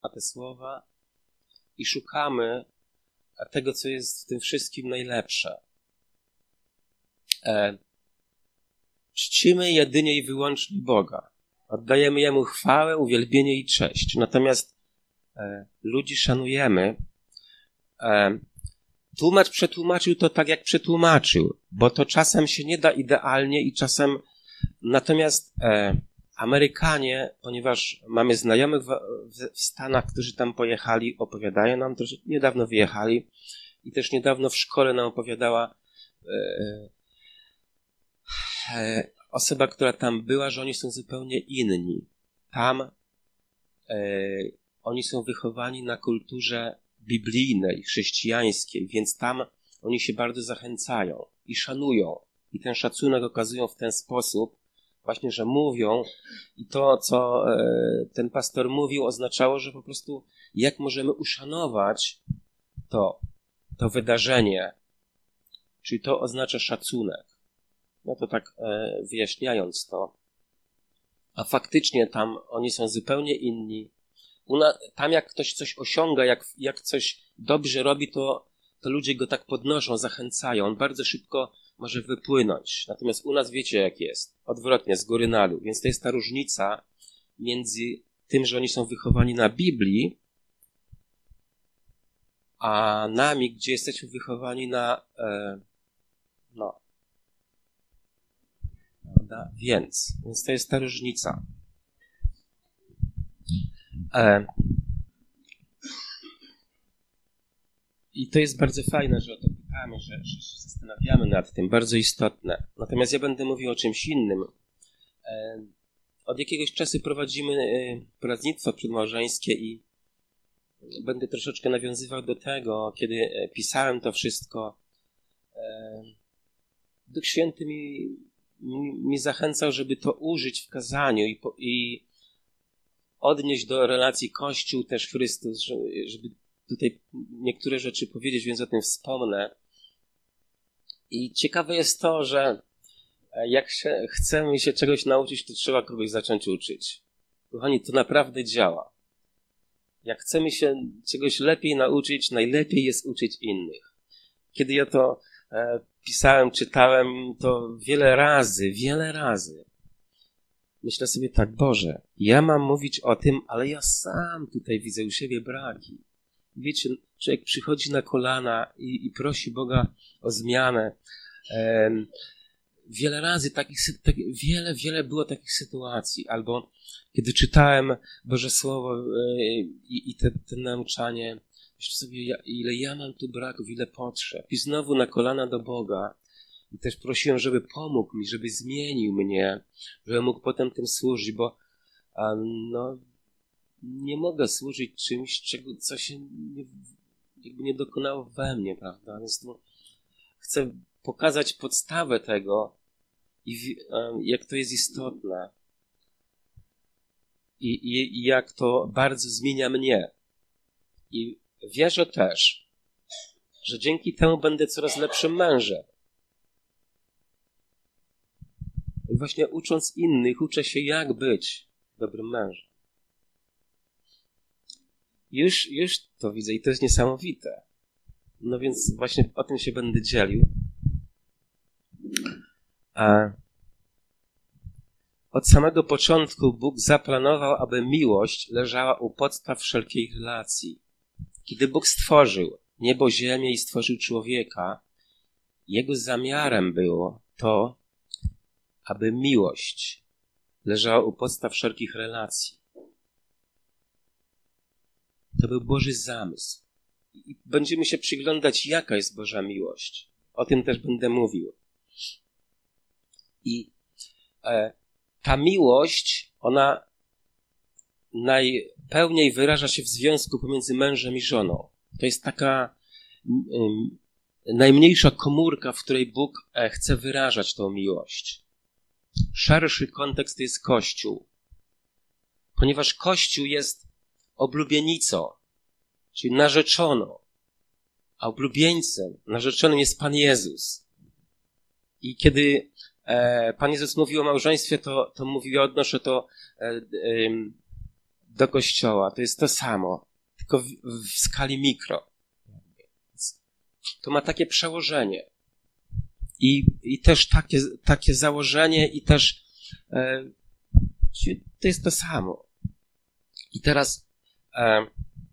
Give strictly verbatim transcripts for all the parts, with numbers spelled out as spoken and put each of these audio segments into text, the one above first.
na te słowa i szukamy tego, co jest w tym wszystkim najlepsze. E, czcimy jedynie i wyłącznie Boga. Oddajemy Jemu chwałę, uwielbienie i cześć. Natomiast e, ludzi szanujemy. E, tłumacz przetłumaczył to tak, jak przetłumaczył, bo to czasem się nie da idealnie i czasem... Natomiast e, Amerykanie, ponieważ mamy znajomych w, w, w Stanach, którzy tam pojechali, opowiadają nam to, że niedawno wyjechali i też niedawno w szkole nam opowiadała e, e, osoba, która tam była, że oni są zupełnie inni. Tam e, oni są wychowani na kulturze biblijnej, chrześcijańskiej, więc tam oni się bardzo zachęcają i szanują. I ten szacunek okazują w ten sposób, właśnie, że mówią i to, co e, ten pastor mówił, oznaczało, że po prostu jak możemy uszanować to, to wydarzenie, czyli to oznacza szacunek. No to tak e, wyjaśniając to. A faktycznie tam oni są zupełnie inni. Una, tam jak ktoś coś osiąga, jak, jak coś dobrze robi, to, to ludzie go tak podnoszą, zachęcają. On bardzo szybko może wypłynąć. Natomiast u nas wiecie jak jest. Odwrotnie, z góry na dół. Więc to jest ta różnica między tym, że oni są wychowani na Biblii, a nami, gdzie jesteśmy wychowani na e, no prawda? Więc, więc to jest ta różnica. E, I to jest bardzo fajne, że o to pytamy, że, że się zastanawiamy nad tym, bardzo istotne. Natomiast ja będę mówił o czymś innym. E, od jakiegoś czasu prowadzimy e, poradnictwo przedmałżeńskie i będę troszeczkę nawiązywał do tego, kiedy e, pisałem to wszystko. E, Duch Święty mi, mi, mi zachęcał, żeby to użyć w kazaniu i, po, i odnieść do relacji Kościół też Chrystus, żeby tutaj niektóre rzeczy powiedzieć, więc o tym wspomnę. I ciekawe jest to, że jak się, chcemy się czegoś nauczyć, to trzeba kogoś zacząć uczyć. Kochani, to naprawdę działa. Jak chcemy się czegoś lepiej nauczyć, najlepiej jest uczyć innych. Kiedy ja to e, pisałem, czytałem, to wiele razy, wiele razy myślę sobie tak, Boże, ja mam mówić o tym, ale ja sam tutaj widzę u siebie braki. Wiecie, człowiek przychodzi na kolana i, i prosi Boga o zmianę. Um, wiele razy takich, tak, wiele, wiele było takich sytuacji. Albo kiedy czytałem Boże Słowo yy, i, i te, te nauczanie, myślę sobie, ja, ile ja mam tu braków, ile potrzeb. I znowu na kolana do Boga. I też prosiłem, żeby pomógł mi, żeby zmienił mnie, żebym mógł potem tym służyć, bo um, no... nie mogę służyć czymś, czego, co się nie, jakby nie dokonało we mnie, prawda? Więc tu chcę pokazać podstawę tego i um, jak to jest istotne I, i, i jak to bardzo zmienia mnie. I wierzę też, że dzięki temu będę coraz lepszym mężem. I właśnie ucząc innych, uczę się jak być dobrym mężem. Już, już to widzę i to jest niesamowite. No więc właśnie o tym się będę dzielił. A od samego początku Bóg zaplanował, aby miłość leżała u podstaw wszelkiej relacji. Kiedy Bóg stworzył niebo, ziemię i stworzył człowieka, Jego zamiarem było to, aby miłość leżała u podstaw wszelkich relacji. To był Boży zamysł. I będziemy się przyglądać, jaka jest Boża miłość. O tym też będę mówił. I e, ta miłość, ona najpełniej wyraża się w związku pomiędzy mężem i żoną. To jest taka um, najmniejsza komórka, w której Bóg e, chce wyrażać tą miłość. Szerszy kontekst jest Kościół. Ponieważ Kościół jest oblubienicą, czyli narzeczoną, a oblubieńcem, narzeczonym jest Pan Jezus. I kiedy e, Pan Jezus mówił o małżeństwie, to, to mówił, ja odnoszę to e, e, do Kościoła. To jest to samo, tylko w, w skali mikro. To ma takie przełożenie. I, i też takie, takie założenie i też e, to jest to samo. I teraz e,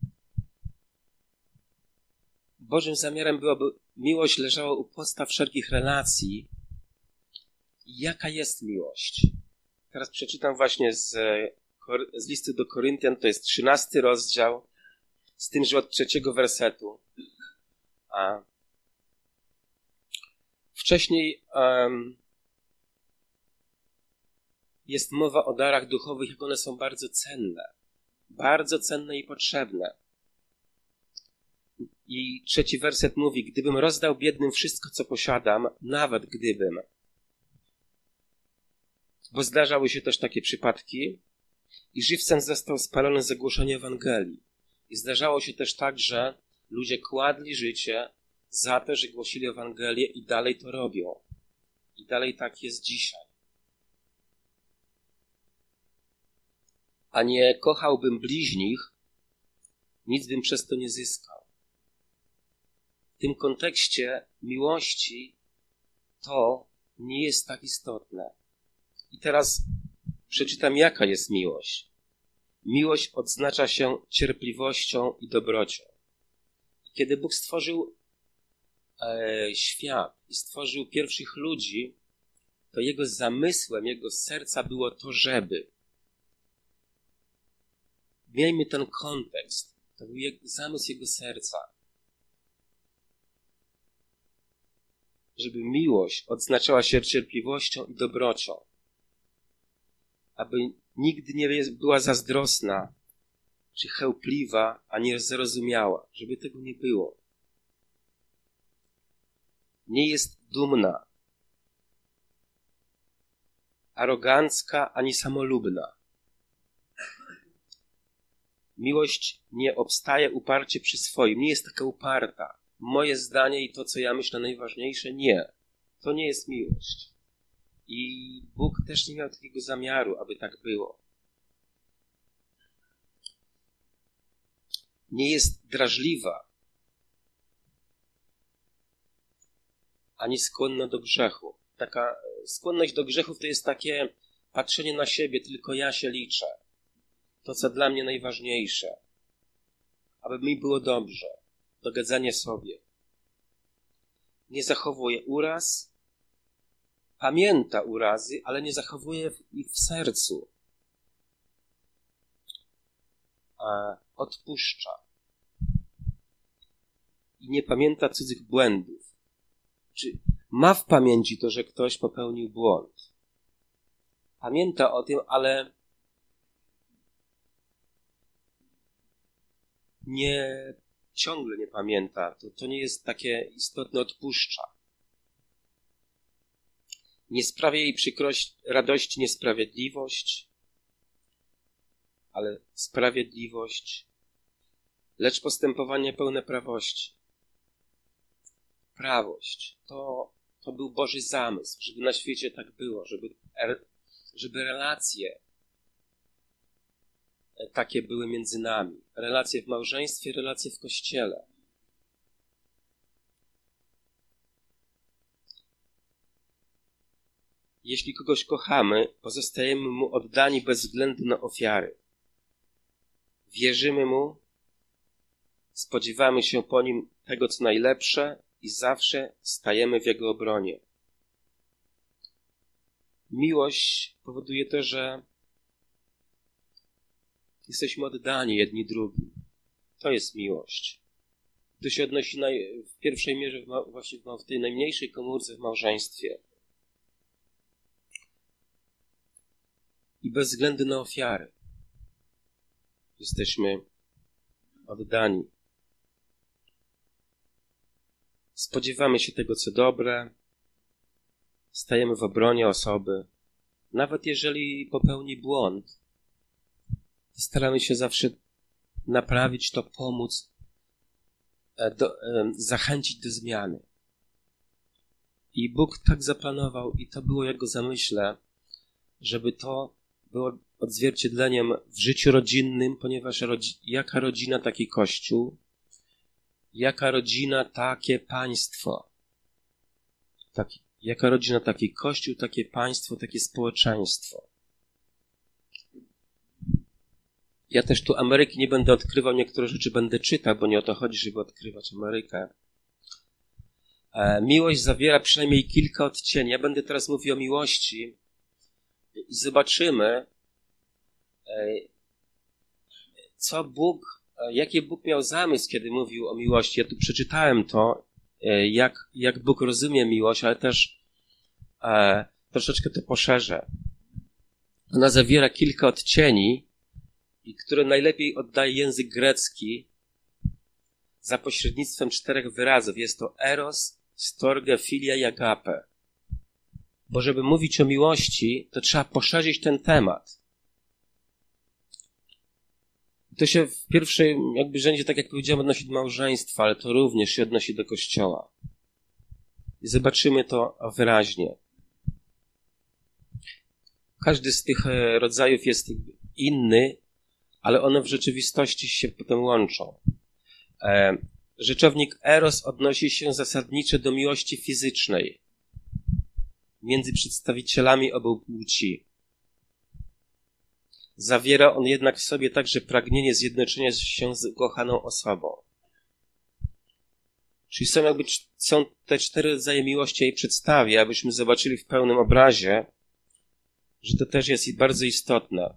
Bożym zamiarem byłoby, miłość leżała u podstaw wszelkich relacji. Jaka jest miłość? Teraz przeczytam właśnie z, z listu do Koryntian, to jest trzynasty rozdział, z tym, że od trzeciego wersetu. A wcześniej um, jest mowa o darach duchowych, jak one są bardzo cenne. Bardzo cenne i potrzebne. I trzeci werset mówi, gdybym rozdał biednym wszystko, co posiadam, nawet gdybym. Bo zdarzały się też takie przypadki i żywcem został spalony za głoszenie Ewangelii. I zdarzało się też tak, że ludzie kładli życie za to, że głosili Ewangelię i dalej to robią. I dalej tak jest dzisiaj. A nie kochałbym bliźnich, nic bym przez to nie zyskał. W tym kontekście miłości to nie jest tak istotne. I teraz przeczytam, jaka jest miłość. Miłość odznacza się cierpliwością i dobrocią. Kiedy Bóg stworzył e, świat i stworzył pierwszych ludzi, to Jego zamysłem, Jego serca było to, żeby. Miejmy ten kontekst. To był jego, zamysł Jego serca. Żeby miłość odznaczała się cierpliwością i dobrocią. Aby nigdy nie była zazdrosna, czy chełpliwa, a nie zrozumiała. Żeby tego nie było. Nie jest dumna, arogancka, ani samolubna. Miłość nie obstaje uparcie przy swoim, nie jest taka uparta. Moje zdanie i to, co ja myślę najważniejsze, nie. To nie jest miłość. I Bóg też nie miał takiego zamiaru, aby tak było. Nie jest drażliwa, ani skłonna do grzechu. Taka skłonność do grzechów to jest takie patrzenie na siebie, tylko ja się liczę. To, co dla mnie najważniejsze. Aby mi było dobrze. Dogadzanie sobie. Nie zachowuje uraz, pamięta urazy, ale nie zachowuje ich w sercu. A odpuszcza. I nie pamięta cudzych błędów. Czy ma w pamięci to, że ktoś popełnił błąd. Pamięta o tym, ale nie ciągle nie pamięta. To, to nie jest takie istotne, odpuszcza. Nie sprawia jej przykrość, radości niesprawiedliwość, ale sprawiedliwość, lecz postępowanie pełne prawości. Prawość to, to był Boży zamysł, żeby na świecie tak było, żeby, żeby relacje takie były między nami. Relacje w małżeństwie, relacje w Kościele. Jeśli kogoś kochamy, pozostajemy Mu oddani bez względu na ofiary. Wierzymy Mu, spodziewamy się po Nim tego, co najlepsze i zawsze stajemy w Jego obronie. Miłość powoduje to, że jesteśmy oddani jedni drugim. To jest miłość. To się odnosi naj, w pierwszej mierze w ma, właśnie w, w tej najmniejszej komórce w małżeństwie. I bez względu na ofiary jesteśmy oddani. Spodziewamy się tego, co dobre. Stajemy w obronie osoby. Nawet jeżeli popełni błąd, to staramy się zawsze naprawić to, pomóc, do, zachęcić do zmiany. I Bóg tak zaplanował i to było Jego zamyśle, żeby to było odzwierciedleniem w życiu rodzinnym, ponieważ rodzi- jaka rodzina, taki Kościół, jaka rodzina, takie państwo. Taki, jaka rodzina, taki Kościół, takie państwo, takie społeczeństwo. Ja też tu Ameryki nie będę odkrywał, niektóre rzeczy będę czytał, bo nie o to chodzi, żeby odkrywać Amerykę. E, miłość zawiera przynajmniej kilka odcieni. Ja będę teraz mówił o miłości i zobaczymy, e, co Bóg, e, jaki Bóg miał zamysł, kiedy mówił o miłości. Ja tu przeczytałem to, e, jak, jak Bóg rozumie miłość, ale też e, troszeczkę to poszerzę. Ona zawiera kilka odcieni, i które najlepiej oddaje język grecki za pośrednictwem czterech wyrazów. Jest to eros, storge, filia i agape. Bo żeby mówić o miłości, to trzeba poszerzyć ten temat. To się w pierwszej jakby rzędzie, tak jak powiedziałem, odnosi do małżeństwa, ale to również się odnosi do Kościoła. I zobaczymy to wyraźnie. Każdy z tych rodzajów jest inny, ale one w rzeczywistości się potem łączą. E, rzeczownik eros odnosi się zasadniczo do miłości fizycznej między przedstawicielami obu płci. Zawiera on jednak w sobie także pragnienie zjednoczenia się z ukochaną osobą. Czyli są jakby są te cztery rodzaje miłości, ja je przedstawię, abyśmy zobaczyli w pełnym obrazie, że to też jest bardzo istotne.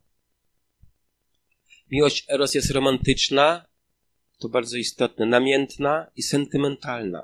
Miłość eros jest romantyczna, to bardzo istotne, namiętna i sentymentalna.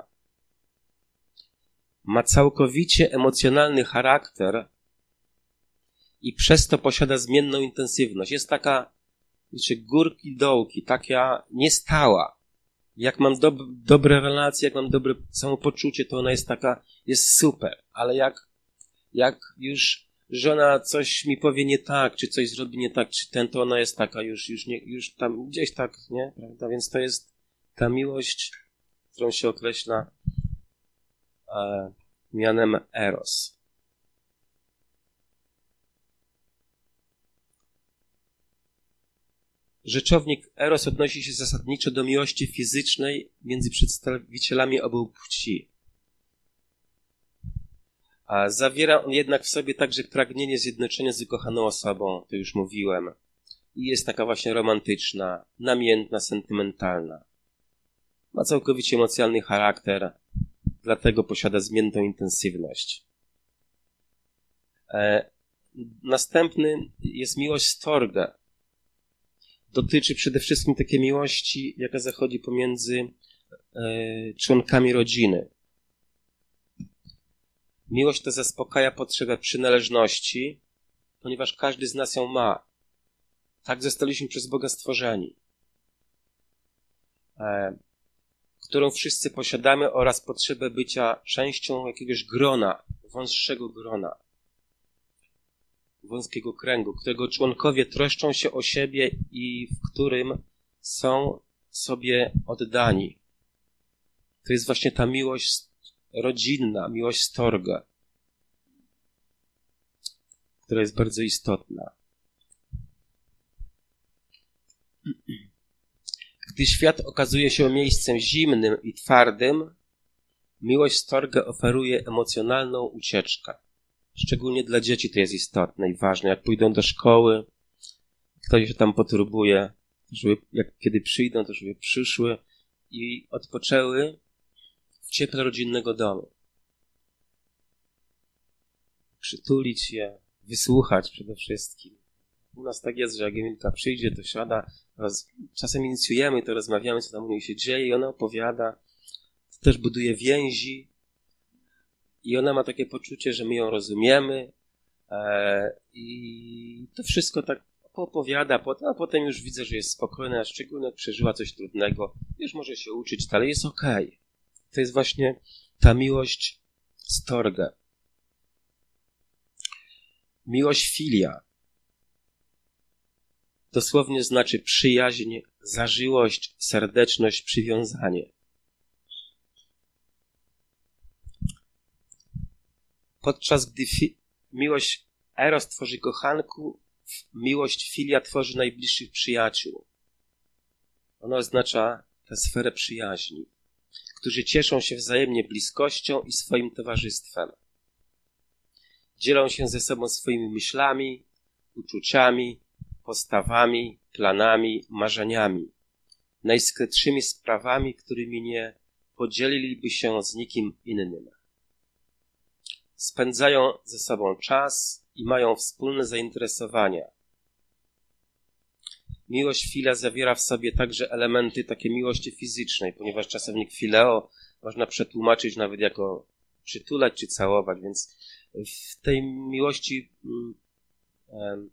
Ma całkowicie emocjonalny charakter i przez to posiada zmienną intensywność. Jest taka, wiecie, górki, dołki, taka niestała. Jak mam dob- dobre relacje, jak mam dobre samopoczucie, to ona jest taka, jest super, ale jak, jak już żona coś mi powie nie tak, czy coś zrobi nie tak, czy ten, to ona jest taka już, już, nie, już tam gdzieś tak, nie? Prawda? Więc to jest ta miłość, którą się określa e, mianem eros. Rzeczownik eros odnosi się zasadniczo do miłości fizycznej między przedstawicielami obu płci. A zawiera on jednak w sobie także pragnienie zjednoczenia z ukochaną osobą, to już mówiłem. I jest taka właśnie romantyczna, namiętna, sentymentalna. Ma całkowicie emocjonalny charakter, dlatego posiada zmienną intensywność. E, następny jest miłość storge. Dotyczy przede wszystkim takiej miłości, jaka zachodzi pomiędzy e, członkami rodziny. Miłość ta zaspokaja potrzebę przynależności, ponieważ każdy z nas ją ma. Tak zostaliśmy przez Boga stworzeni. E, którą wszyscy posiadamy, oraz potrzebę bycia częścią jakiegoś grona, wąższego grona, wąskiego kręgu, którego członkowie troszczą się o siebie i w którym są sobie oddani. To jest właśnie ta miłość rodzinna, miłość storge, która jest bardzo istotna. Gdy świat okazuje się miejscem zimnym i twardym, miłość storge oferuje emocjonalną ucieczkę. Szczególnie dla dzieci to jest istotne i ważne. Jak pójdą do szkoły, ktoś się tam poturbuje, żeby jak kiedy przyjdą, to żeby przyszły i odpoczęły w cieple rodzinnego domu. Przytulić je, wysłuchać przede wszystkim. U nas tak jest, że jak Emilka przyjdzie, to siada, roz... czasem inicjujemy, to rozmawiamy, co tam u niej się dzieje i ona opowiada. To też buduje więzi i ona ma takie poczucie, że my ją rozumiemy e... i to wszystko tak opowiada, a potem już widzę, że jest spokojna, szczególnie jak przeżyła coś trudnego, już może się uczyć dalej, jest okej. Okay. To jest właśnie ta miłość storge. Miłość filia dosłownie znaczy przyjaźń, zażyłość, serdeczność, przywiązanie. Podczas gdy fi- miłość eros tworzy kochanku, miłość filia tworzy najbliższych przyjaciół. Ona oznacza tę sferę przyjaźni, którzy cieszą się wzajemnie bliskością i swoim towarzystwem. Dzielą się ze sobą swoimi myślami, uczuciami, postawami, planami, marzeniami, najskrytszymi sprawami, którymi nie podzieliliby się z nikim innym. Spędzają ze sobą czas i mają wspólne zainteresowania. Miłość filia zawiera w sobie także elementy takie miłości fizycznej, ponieważ czasownik fileo można przetłumaczyć nawet jako przytulać czy całować, więc w tej miłości um, um,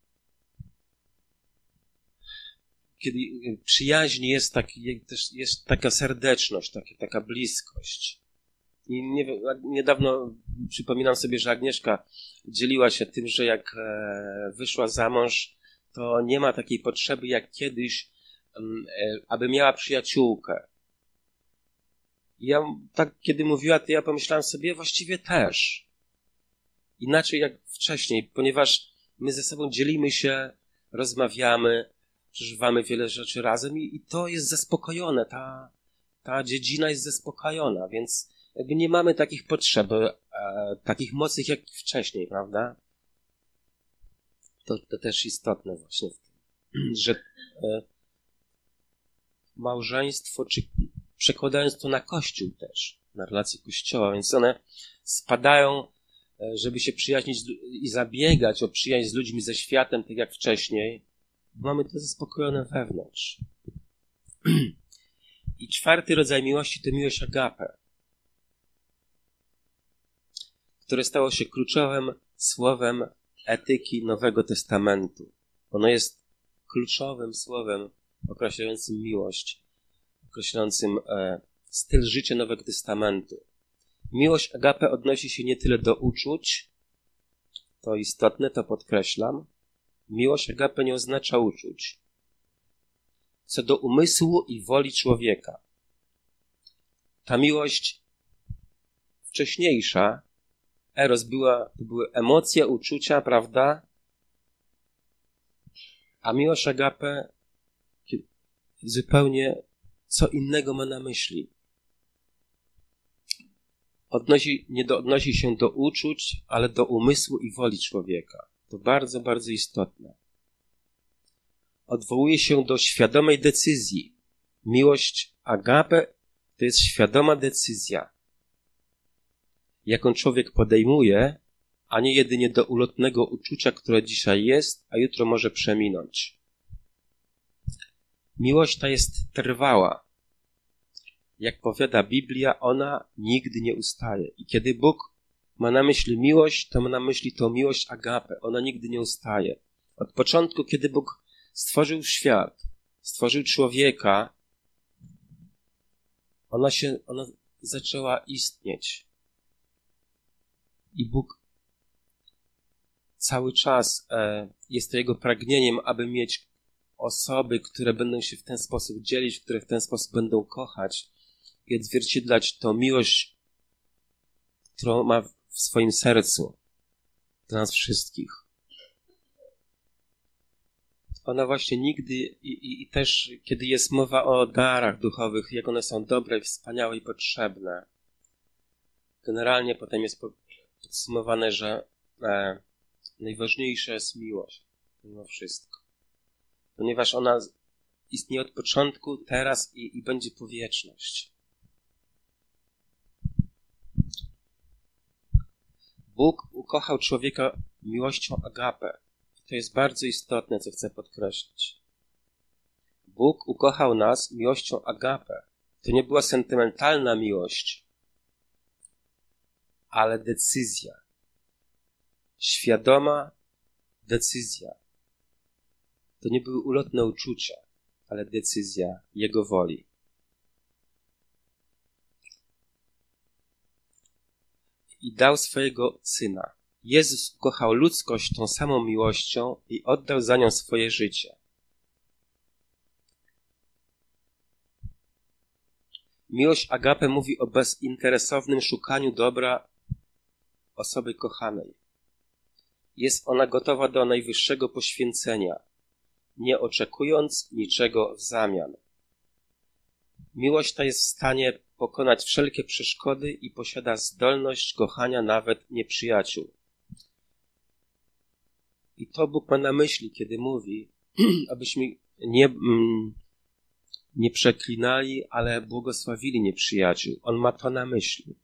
kiedy przyjaźni jest, taki, też jest taka serdeczność, taka, taka bliskość. I nie, niedawno przypominam sobie, że Agnieszka dzieliła się tym, że jak e, wyszła za mąż, to nie ma takiej potrzeby jak kiedyś, e, aby miała przyjaciółkę. I ja tak, kiedy mówiła, to ja pomyślałem sobie, właściwie też. Inaczej jak wcześniej, ponieważ my ze sobą dzielimy się, rozmawiamy, przeżywamy wiele rzeczy razem i, i to jest zaspokojone, ta, ta dziedzina jest zaspokojona, więc jakby nie mamy takich potrzeb, e, takich mocnych jak wcześniej, prawda? To, to też istotne właśnie w tym, że e, małżeństwo, czy przekładając to na Kościół też, na relacje Kościoła, więc one spadają, e, żeby się przyjaźnić i zabiegać o przyjaźń z ludźmi, ze światem, tak jak wcześniej, bo mamy to zaspokojone wewnątrz. I czwarty rodzaj miłości to miłość agape, które stało się kluczowym słowem etyki Nowego Testamentu. Ono jest kluczowym słowem określającym miłość, określającym e, styl życia Nowego Testamentu. Miłość agape odnosi się nie tyle do uczuć, to istotne, to podkreślam. Miłość agape nie oznacza uczuć. Co do umysłu i woli człowieka. Ta miłość wcześniejsza, eros, była, to były emocje, uczucia, prawda? A miłość agape zupełnie co innego ma na myśli. Odnosi, nie do, odnosi się do uczuć, ale do umysłu i woli człowieka. To bardzo, bardzo istotne. Odwołuje się do świadomej decyzji. Miłość agape to jest świadoma decyzja, jaką człowiek podejmuje, a nie jedynie do ulotnego uczucia, które dzisiaj jest, a jutro może przeminąć. Miłość ta jest trwała. Jak powiada Biblia, ona nigdy nie ustaje. I kiedy Bóg ma na myśli miłość, to ma na myśli tą miłość agape. Ona nigdy nie ustaje. Od początku, kiedy Bóg stworzył świat, stworzył człowieka, ona się, ona zaczęła istnieć. I Bóg cały czas e, jest to Jego pragnieniem, aby mieć osoby, które będą się w ten sposób dzielić, które w ten sposób będą kochać i odzwierciedlać tą miłość, którą ma w swoim sercu dla nas wszystkich. Ona właśnie nigdy i, i, i też, kiedy jest mowa o darach duchowych, jak one są dobre, wspaniałe i potrzebne, generalnie potem jest podsumowane, że e, najważniejsza jest miłość mimo wszystko. Ponieważ ona istnieje od początku, teraz i, i będzie po wieczność. Bóg ukochał człowieka miłością agape. To jest bardzo istotne, co chcę podkreślić. Bóg ukochał nas miłością agape. To nie była sentymentalna miłość, ale decyzja. Świadoma decyzja. To nie były ulotne uczucia, ale decyzja Jego woli. I dał swojego Syna. Jezus ukochał ludzkość tą samą miłością i oddał za nią swoje życie. Miłość agape mówi o bezinteresownym szukaniu dobra osoby kochanej. jest ona gotowa do najwyższego poświęcenia, nie oczekując niczego w zamian. Miłość ta jest w stanie pokonać wszelkie przeszkody i posiada zdolność kochania nawet nieprzyjaciół. I to Bóg ma na myśli, kiedy mówi, abyśmy nie, mm, nie przeklinali, ale błogosławili nieprzyjaciół. On ma to na myśli.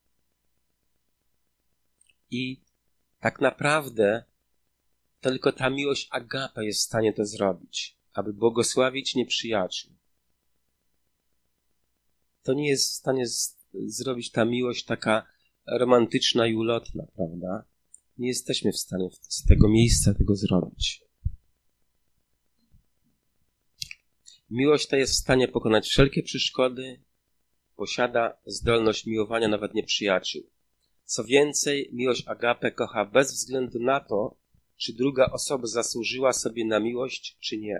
I tak naprawdę tylko ta miłość agape jest w stanie to zrobić, aby błogosławić nieprzyjaciół. To nie jest w stanie z- zrobić ta miłość taka romantyczna i ulotna, prawda? Nie jesteśmy w stanie z tego miejsca tego zrobić. Miłość ta jest w stanie pokonać wszelkie przeszkody, posiada zdolność miłowania nawet nieprzyjaciół. Co więcej, miłość agape kocha bez względu na to, czy druga osoba zasłużyła sobie na miłość, czy nie.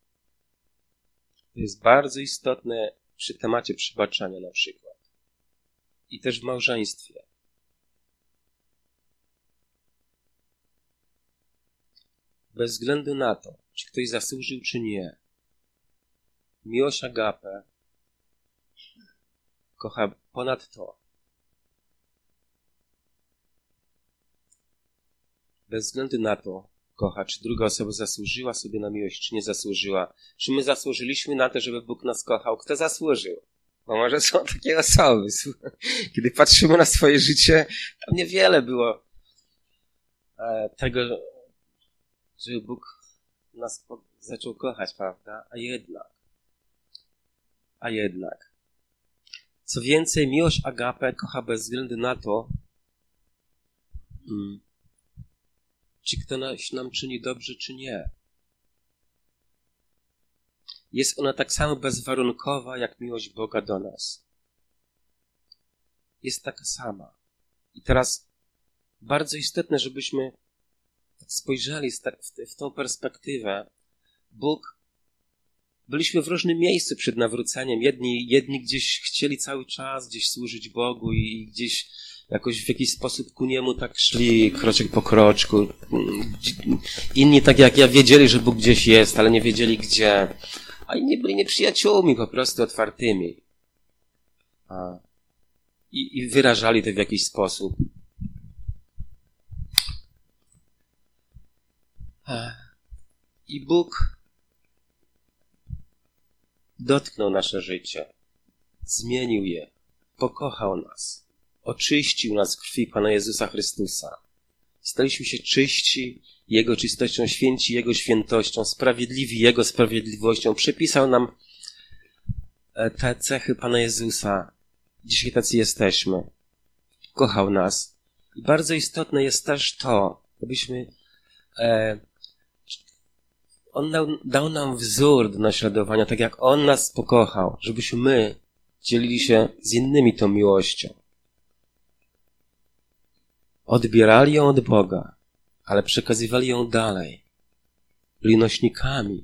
To jest bardzo istotne przy temacie przebaczania na przykład. I też w małżeństwie. Bez względu na to, czy ktoś zasłużył, czy nie. Miłość agape kocha ponad to. Bez względu na to kocha, czy druga osoba zasłużyła sobie na miłość, czy nie zasłużyła. Czy my zasłużyliśmy na to, żeby Bóg nas kochał? Kto zasłużył? Bo może są takie osoby. Kiedy patrzymy na swoje życie, tam niewiele było e, tego, żeby Bóg nas po- zaczął kochać, prawda? A jednak. A jednak. Co więcej, miłość agape kocha bez względu na to, mm, czy ktoś nam czyni dobrze, czy nie. Jest ona tak samo bezwarunkowa, jak miłość Boga do nas. Jest taka sama. I teraz bardzo istotne, żebyśmy spojrzeli w tą perspektywę. Bóg, byliśmy w różnym miejscu przed nawróceniem. Jedni, jedni gdzieś chcieli cały czas gdzieś służyć Bogu i gdzieś jakoś w jakiś sposób ku Niemu tak szli, kroczek po kroczku. Inni, tak jak ja, wiedzieli, że Bóg gdzieś jest, ale nie wiedzieli gdzie. A inni byli nieprzyjaciółmi, po prostu otwartymi. A. I, I wyrażali to w jakiś sposób. A. I Bóg dotknął nasze życie. Zmienił je. Pokochał nas. Oczyścił nas w krwi Pana Jezusa Chrystusa. Staliśmy się czyści Jego czystością, święci Jego świętością, sprawiedliwi Jego sprawiedliwością. Przypisał nam te cechy Pana Jezusa. Dzisiaj tacy jesteśmy. Kochał nas. I bardzo istotne jest też to, abyśmy e, On dał, dał nam wzór do naśladowania, tak jak On nas pokochał, żebyśmy my dzielili się z innymi tą miłością. Odbierali ją od Boga, ale przekazywali ją dalej. Byli nośnikami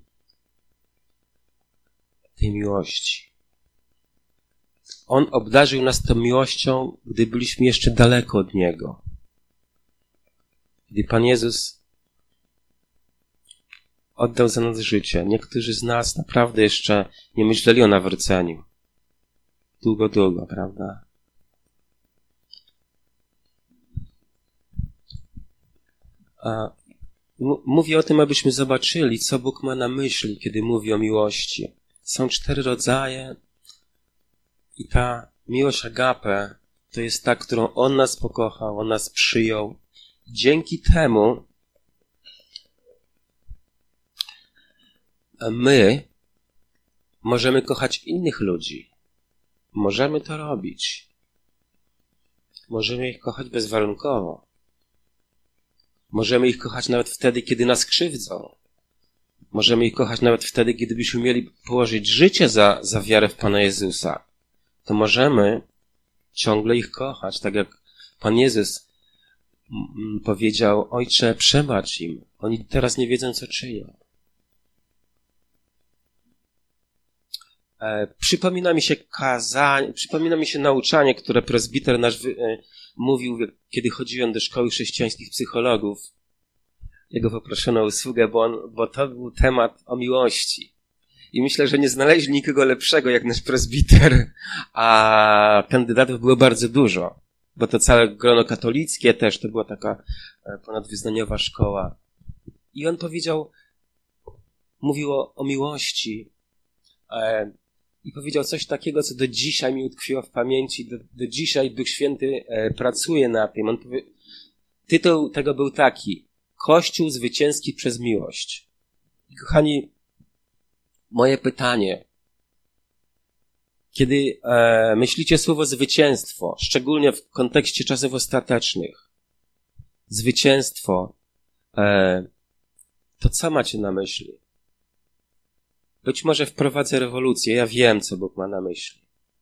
tej miłości. On obdarzył nas tą miłością, gdy byliśmy jeszcze daleko od Niego. Gdy Pan Jezus oddał za nas życie, niektórzy z nas naprawdę jeszcze nie myśleli o nawróceniu. Długo, długo, prawda? A m- mówię o tym, abyśmy zobaczyli, co Bóg ma na myśli, kiedy mówi o miłości. Są cztery rodzaje i ta miłość agape to jest ta, którą On nas pokochał, On nas przyjął. Dzięki temu my możemy kochać innych ludzi. Możemy to robić. Możemy ich kochać bezwarunkowo. Możemy ich kochać nawet wtedy, kiedy nas krzywdzą. Możemy ich kochać nawet wtedy, kiedy byśmy mieli położyć życie za, za wiarę w Pana Jezusa. To możemy ciągle ich kochać, tak jak Pan Jezus m, powiedział: Ojcze, przebacz im. Oni teraz nie wiedzą, co czynią. E, przypomina mi się kazań, przypomina mi się nauczanie, które prezbiter nasz wy, e, mówił, kiedy chodziłem do szkoły chrześcijańskich psychologów. jego poproszono o usługę, bo, on, bo to był temat o miłości. I myślę, że nie znaleźli nikogo lepszego jak nasz prezbiter, a kandydatów było bardzo dużo, bo to całe grono katolickie też, to była taka ponadwyznaniowa szkoła. I on powiedział, mówił o, o miłości e, i powiedział coś takiego, co do dzisiaj mi utkwiło w pamięci, do, do dzisiaj Duch Święty e, pracuje na tym. On powie, tytuł tego był taki: Kościół zwycięski przez miłość. I kochani, moje pytanie, kiedy e, myślicie słowo zwycięstwo, szczególnie w kontekście czasów ostatecznych, zwycięstwo, e, to co macie na myśli? Być może wprowadzę rewolucję, ja wiem, co Bóg ma na myśli.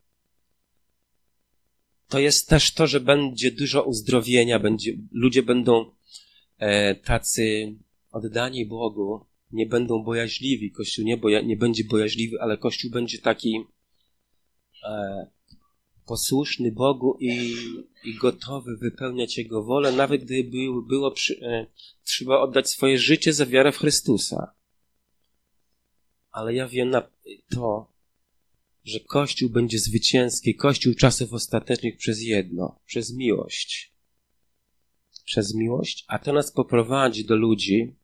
To jest też to, że będzie dużo uzdrowienia, będzie, ludzie będą e, tacy oddani Bogu, nie będą bojaźliwi, Kościół nie, boja, nie będzie bojaźliwy, ale Kościół będzie taki e, posłuszny Bogu i, i gotowy wypełniać Jego wolę, nawet gdyby było, było przy, e, trzeba oddać swoje życie za wiarę w Chrystusa. Ale ja wiem na to, że Kościół będzie zwycięski, Kościół czasów ostatecznych przez jedno, przez miłość. Przez miłość, a to nas poprowadzi do ludzi,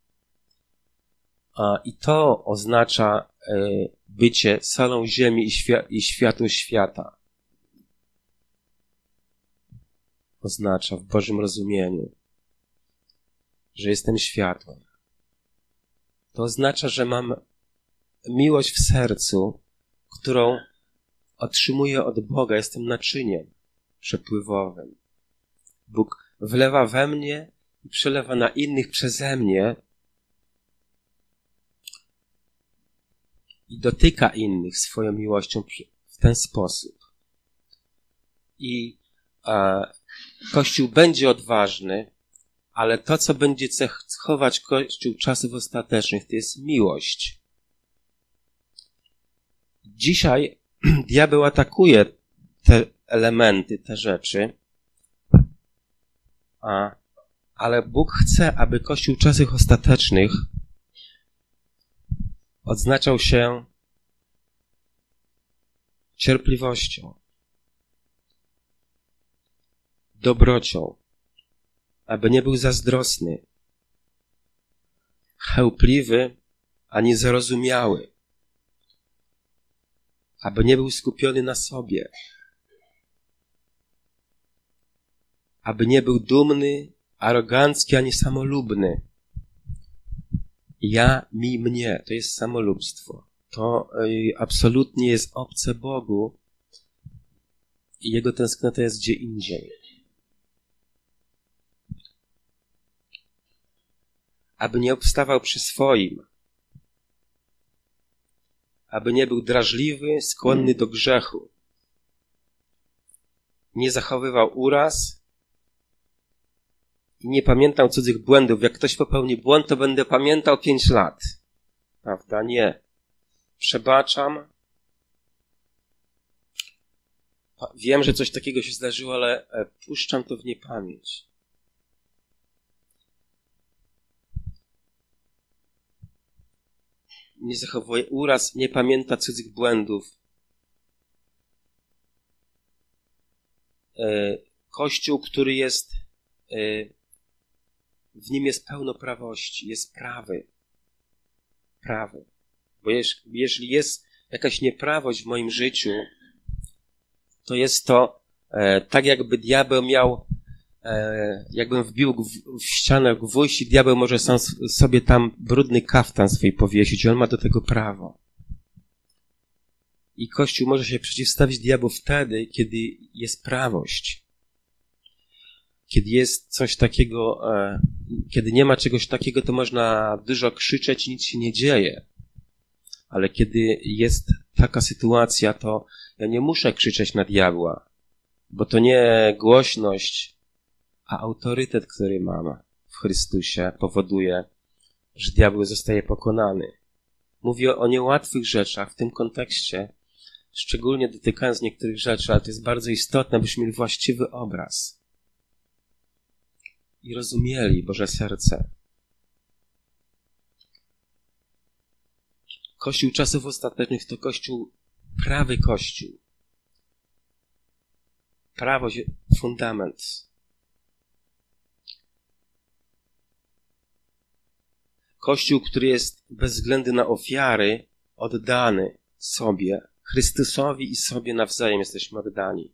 a, i to oznacza e, bycie solą ziemi i, świa- i światłem świata. Oznacza w Bożym rozumieniu, że jestem światłem. To oznacza, że mam miłość w sercu, którą otrzymuję od Boga. Jestem naczyniem przepływowym. Bóg wlewa we mnie i przelewa na innych przeze mnie i dotyka innych swoją miłością w ten sposób. I a, Kościół będzie odważny, ale to, co będzie cechować Kościół czasów ostatecznych, to jest miłość. Dzisiaj diabeł atakuje te elementy, te rzeczy, a, ale Bóg chce, aby Kościół czasów ostatecznych odznaczał się cierpliwością, dobrocią, aby nie był zazdrosny, chełpliwy ani zarozumiały, aby nie był skupiony na sobie, aby nie był dumny, arogancki ani samolubny. Ja, mi, mnie, to jest samolubstwo. To y, absolutnie jest obce Bogu i Jego tęsknota jest gdzie indziej. Aby nie obstawał przy swoim, aby nie był drażliwy, skłonny do grzechu, nie zachowywał uraz i nie pamiętał cudzych błędów. Jak ktoś popełni błąd, to będę pamiętał pięć lat. Prawda? Nie. Przebaczam. Wiem, że coś takiego się zdarzyło, ale puszczam to w niepamięć. Nie zachowuje uraz, nie pamięta cudzych błędów. Kościół, który jest, w nim jest pełno prawości, jest prawy. Prawy. Bo jeżeli jest jakaś nieprawość w moim życiu, to jest to tak, jakby diabeł miał, jakbym wbił w ścianę gwóźdź i diabeł może sam sobie tam brudny kaftan swój powiesić i on ma do tego prawo. I Kościół może się przeciwstawić diabłu wtedy, kiedy jest prawość. Kiedy jest coś takiego, kiedy nie ma czegoś takiego, to można dużo krzyczeć i nic się nie dzieje. Ale kiedy jest taka sytuacja, to ja nie muszę krzyczeć na diabła, bo to nie głośność, a autorytet, który mam w Chrystusie, powoduje, że diabeł zostaje pokonany. Mówię o niełatwych rzeczach w tym kontekście, szczególnie dotykając niektórych rzeczy, ale to jest bardzo istotne, byśmy mieli właściwy obraz i rozumieli Boże serce. Kościół czasów ostatecznych to Kościół, prawy Kościół. Prawo, fundament. Kościół, który jest bez względu na ofiary oddany sobie, Chrystusowi i sobie nawzajem jesteśmy oddani.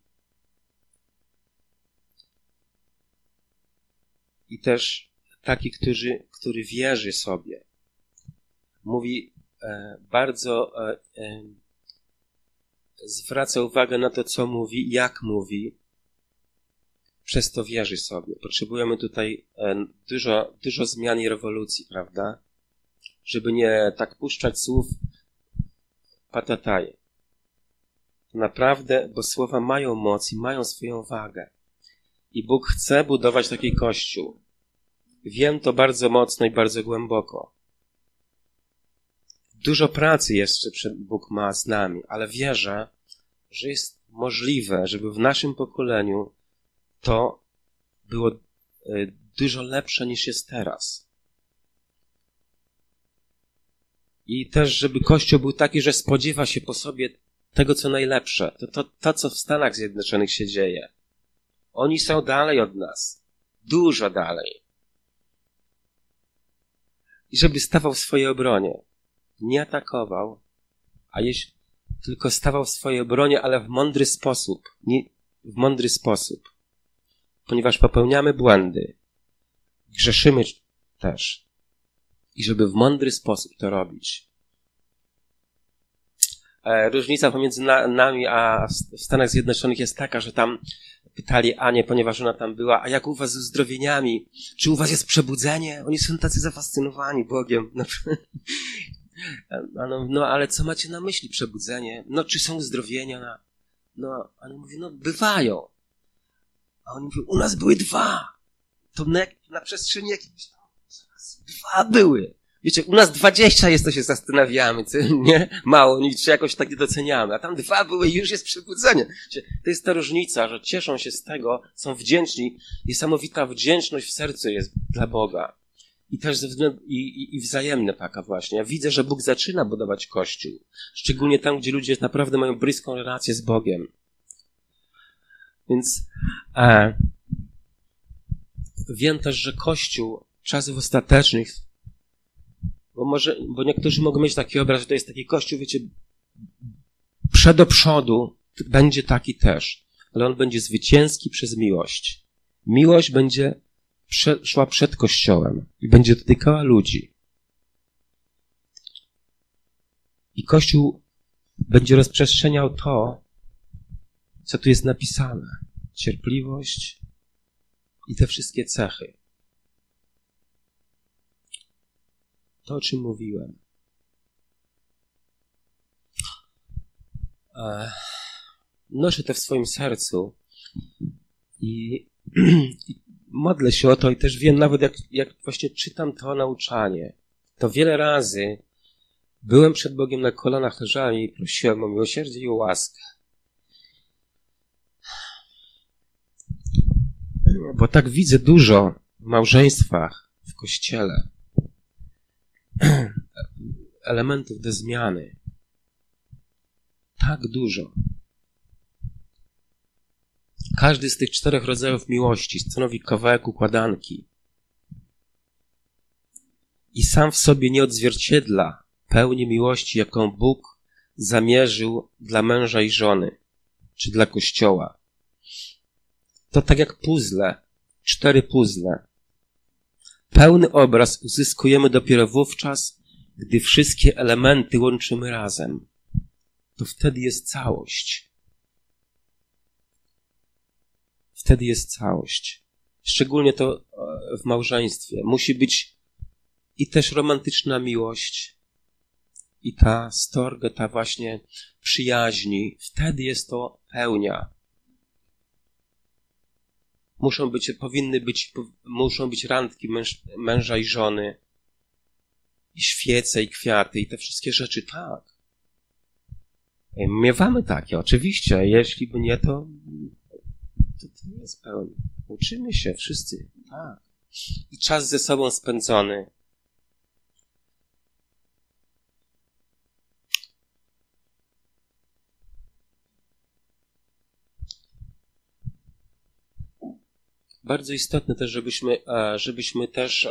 I też taki, który, który wierzy sobie. Mówi e, bardzo, e, e, zwraca uwagę na to, co mówi, jak mówi. Przez to wierzy sobie. Potrzebujemy tutaj e, dużo, dużo zmian i rewolucji, prawda? Żeby nie tak puszczać słów patataje. To naprawdę, bo słowa mają moc i mają swoją wagę. I Bóg chce budować taki Kościół. Wiem to bardzo mocno i bardzo głęboko. Dużo pracy jeszcze Bóg ma z nami, ale wierzę, że jest możliwe, żeby w naszym pokoleniu to było dużo lepsze niż jest teraz. I też, żeby Kościół był taki, że spodziewa się po sobie tego, co najlepsze. To, to, to co w Stanach Zjednoczonych się dzieje. Oni są dalej od nas. Dużo dalej. I żeby stawał w swojej obronie. Nie atakował, a jeśli tylko stawał w swojej obronie, ale w mądry sposób. Nie, w mądry sposób. Ponieważ popełniamy błędy. Grzeszymy też. I żeby w mądry sposób to robić. E, różnica pomiędzy na, nami a w Stanach Zjednoczonych jest taka, że tam pytali Anię, ponieważ ona tam była, a jak u was z uzdrowieniami? Czy u was jest przebudzenie? Oni są tacy zafascynowani Bogiem. No, no, no ale co macie na myśli przebudzenie? No czy są uzdrowienia? No, no a on mówi, no bywają. A on mówi, u nas były dwa. To na, na przestrzeni jakiegoś tam dwa były. Wiecie, u nas dwadzieścia jest, to się zastanawiamy, co, nie? Mało, czy jakoś tak nie doceniamy. A tam dwa były i już jest przebudzenie. Wiecie, to jest ta różnica, że cieszą się z tego, są wdzięczni. Niesamowita wdzięczność w sercu jest dla Boga. I też ze względu, i, i, i wzajemna taka właśnie. Ja widzę, że Bóg zaczyna budować Kościół. Szczególnie tam, gdzie ludzie naprawdę mają bliską relację z Bogiem. Więc e, wiem też, że Kościół czasów ostatecznych, bo może, bo niektórzy mogą mieć taki obraz, że to jest taki Kościół, wiecie, przed do przodu, będzie taki też, ale on będzie zwycięski przez miłość. Miłość będzie prze, szła przed Kościołem i będzie dotykała ludzi. I Kościół będzie rozprzestrzeniał to, co tu jest napisane. Cierpliwość i te wszystkie cechy. To, o czym mówiłem. Noszę to w swoim sercu i, i modlę się o to i też wiem, nawet jak, jak właśnie czytam to nauczanie, to wiele razy byłem przed Bogiem na kolanach, leżałem i prosiłem o miłosierdzie i o łaskę. Bo tak widzę dużo w małżeństwach, w Kościele elementów do zmiany. Tak dużo. Każdy z tych czterech rodzajów miłości stanowi kawałek układanki. I sam w sobie nie odzwierciedla pełni miłości, jaką Bóg zamierzył dla męża i żony, czy dla Kościoła. To tak jak puzzle, cztery puzzle. Pełny obraz uzyskujemy dopiero wówczas, gdy wszystkie elementy łączymy razem. To wtedy jest całość. Wtedy jest całość. Szczególnie to w małżeństwie. Musi być i też romantyczna miłość, i ta storge, ta właśnie przyjaźni. Wtedy jest to pełnia. Muszą być, powinny być, muszą być randki męż, męża i żony, i świece, i kwiaty, i te wszystkie rzeczy, tak. Miewamy takie, oczywiście, jeśli by nie, to, to, to nie jest pełne. Uczymy się wszyscy, tak. I czas ze sobą spędzony. bardzo istotne też, żebyśmy, żebyśmy też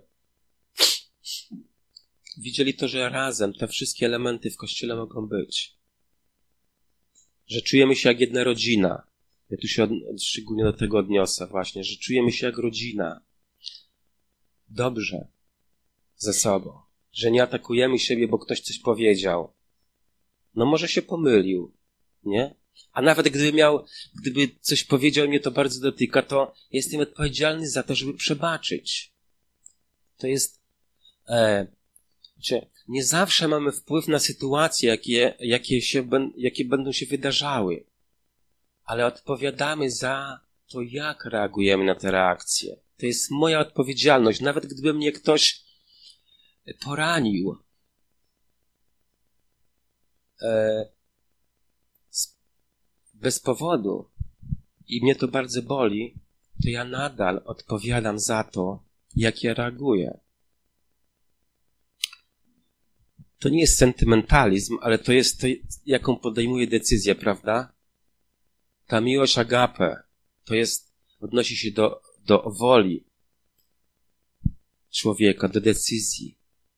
widzieli to, że razem te wszystkie elementy w Kościele mogą być. Że czujemy się jak jedna rodzina. Ja tu się od, szczególnie do tego odniosę właśnie, że czujemy się jak rodzina. Dobrze ze sobą. Że nie atakujemy siebie, bo ktoś coś powiedział. No może się pomylił, nie? A nawet gdyby miał, gdyby coś powiedział i mnie to bardzo dotyka, to jestem odpowiedzialny za to, żeby przebaczyć. To jest... E, Znaczy, nie zawsze mamy wpływ na sytuacje, jakie, jakie, się, jakie będą się wydarzały, ale odpowiadamy za to, jak reagujemy na te reakcje. To jest moja odpowiedzialność. Nawet gdyby mnie ktoś poranił e, bez powodu i mnie to bardzo boli, to ja nadal odpowiadam za to, jak ja reaguję. To nie jest sentymentalizm, ale to jest to, jaką podejmuję decyzję, prawda? Ta miłość agape, to jest, odnosi się do, do woli człowieka, do decyzji.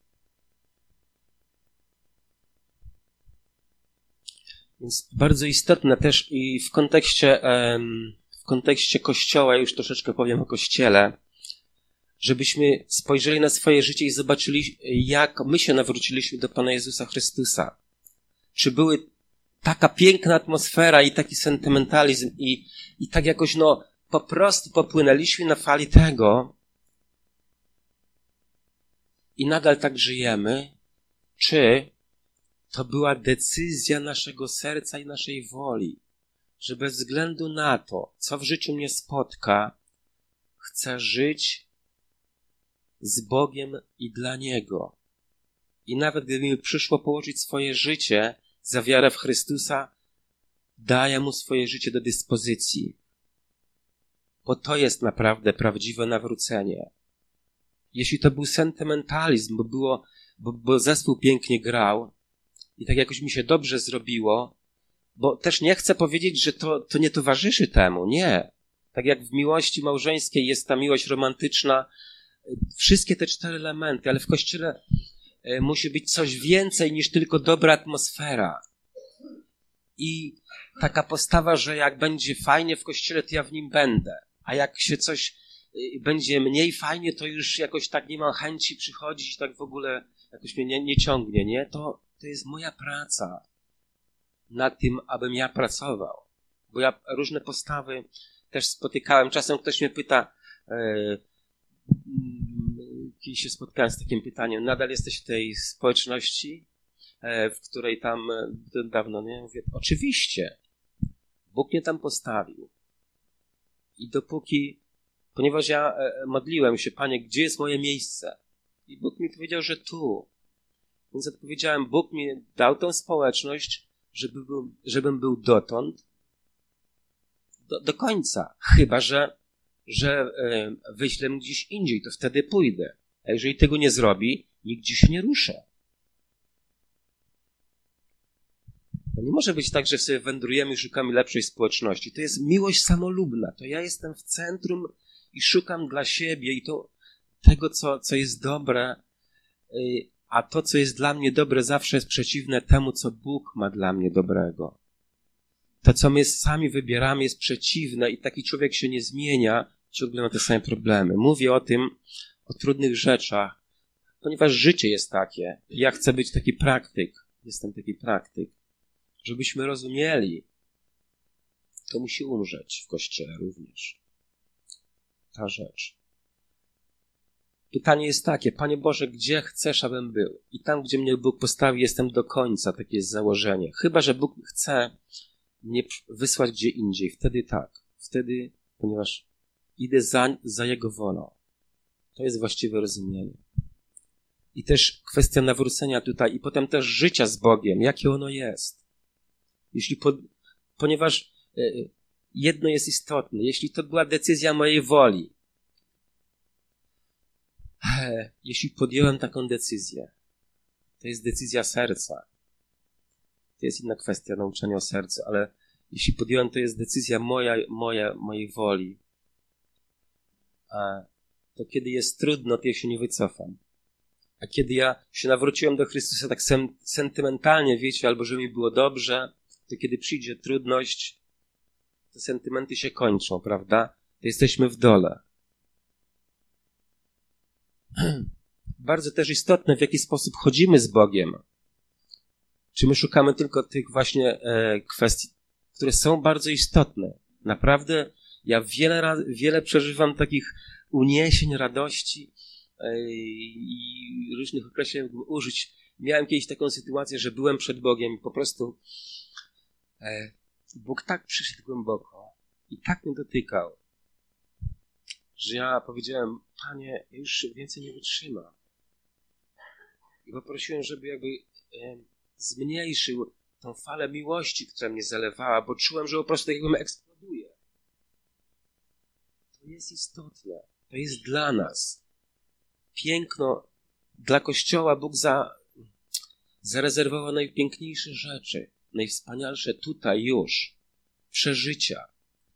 Więc bardzo istotne też i w kontekście, w kontekście Kościoła, już troszeczkę powiem o Kościele, żebyśmy spojrzeli na swoje życie i zobaczyli, jak my się nawróciliśmy do Pana Jezusa Chrystusa. Czy były taka piękna atmosfera i taki sentymentalizm i, i tak jakoś, no, po prostu popłynęliśmy na fali tego i nadal tak żyjemy, czy to była decyzja naszego serca i naszej woli, że bez względu na to, co w życiu mnie spotka, chcę żyć z Bogiem i dla Niego. I nawet gdyby mi przyszło położyć swoje życie za wiarę w Chrystusa, daję Mu swoje życie do dyspozycji. Bo to jest naprawdę prawdziwe nawrócenie. Jeśli to był sentymentalizm, bo było, bo, bo zespół pięknie grał i tak jakoś mi się dobrze zrobiło, bo też nie chcę powiedzieć, że to, to nie towarzyszy temu. Nie. Tak jak w miłości małżeńskiej jest ta miłość romantyczna, wszystkie te cztery elementy, ale w Kościele musi być coś więcej niż tylko dobra atmosfera. I taka postawa, że jak będzie fajnie w Kościele, to ja w nim będę. A jak się coś będzie mniej fajnie, to już jakoś tak nie mam chęci przychodzić, tak w ogóle jakoś mnie nie, nie ciągnie, nie? To, to jest moja praca nad tym, abym ja pracował. Bo ja różne postawy też spotykałem. Czasem ktoś mnie pyta, yy, kiedyś się spotkałem z takim pytaniem, nadal jesteś w tej społeczności, w której tam dawno, nie? Mówię, oczywiście. Bóg mnie tam postawił. I dopóki, ponieważ ja modliłem się, Panie, gdzie jest moje miejsce? I Bóg mi powiedział, że tu. Więc odpowiedziałem, Bóg mi dał tą społeczność, żeby był, żebym był dotąd, do, do końca. Chyba, że, że wyślę mnie gdzieś indziej, to wtedy pójdę. A jeżeli tego nie zrobi, nigdzie się nie ruszę. To nie może być tak, że sobie wędrujemy i szukamy lepszej społeczności. To jest miłość samolubna. To ja jestem w centrum i szukam dla siebie i to tego, co, co jest dobre, a to, co jest dla mnie dobre, zawsze jest przeciwne temu, co Bóg ma dla mnie dobrego. To, co my sami wybieramy, jest przeciwne i taki człowiek się nie zmienia, ciągle ma te same problemy. Mówię o tym, o trudnych rzeczach, ponieważ życie jest takie. Ja chcę być taki praktyk. Jestem taki praktyk. Żebyśmy rozumieli, to musi umrzeć w Kościele również. Ta rzecz. Pytanie jest takie, Panie Boże, gdzie chcesz, abym był? I tam, gdzie mnie Bóg postawi, jestem do końca. Takie jest założenie. Chyba że Bóg chce mnie wysłać gdzie indziej. Wtedy tak. Wtedy, ponieważ idę za, za Jego wolą. To jest właściwe rozumienie. I też kwestia nawrócenia tutaj i potem też życia z Bogiem. Jakie ono jest? Jeśli pod, ponieważ y, jedno jest istotne. Jeśli to była decyzja mojej woli, e, jeśli podjąłem taką decyzję, to jest decyzja serca. To jest inna kwestia nauczania o sercu, ale jeśli podjąłem, to jest decyzja moja, moja, mojej woli, A to kiedy jest trudno, to ja się nie wycofam. A kiedy ja się nawróciłem do Chrystusa tak sen- sentymentalnie, wiecie, albo że mi było dobrze, to kiedy przyjdzie trudność, to sentymenty się kończą, prawda? To jesteśmy w dole. Bardzo też istotne, w jaki sposób chodzimy z Bogiem. Czy my szukamy tylko tych właśnie e, kwestii, które są bardzo istotne. Naprawdę ja wiele razy, wiele przeżywam takich uniesień, radości e, i różnych określeń mógłbym użyć. Miałem kiedyś taką sytuację, że byłem przed Bogiem i po prostu e, Bóg tak przyszedł głęboko i tak mnie dotykał, że ja powiedziałem: Panie, ja już więcej nie wytrzymam. I poprosiłem, żeby jakby e, zmniejszył tą falę miłości, która mnie zalewała, bo czułem, że po prostu jakbym eksploduje. To jest istotne. To jest dla nas. Piękno dla Kościoła Bóg za, zarezerwował najpiękniejsze rzeczy, najwspanialsze tutaj już, przeżycia.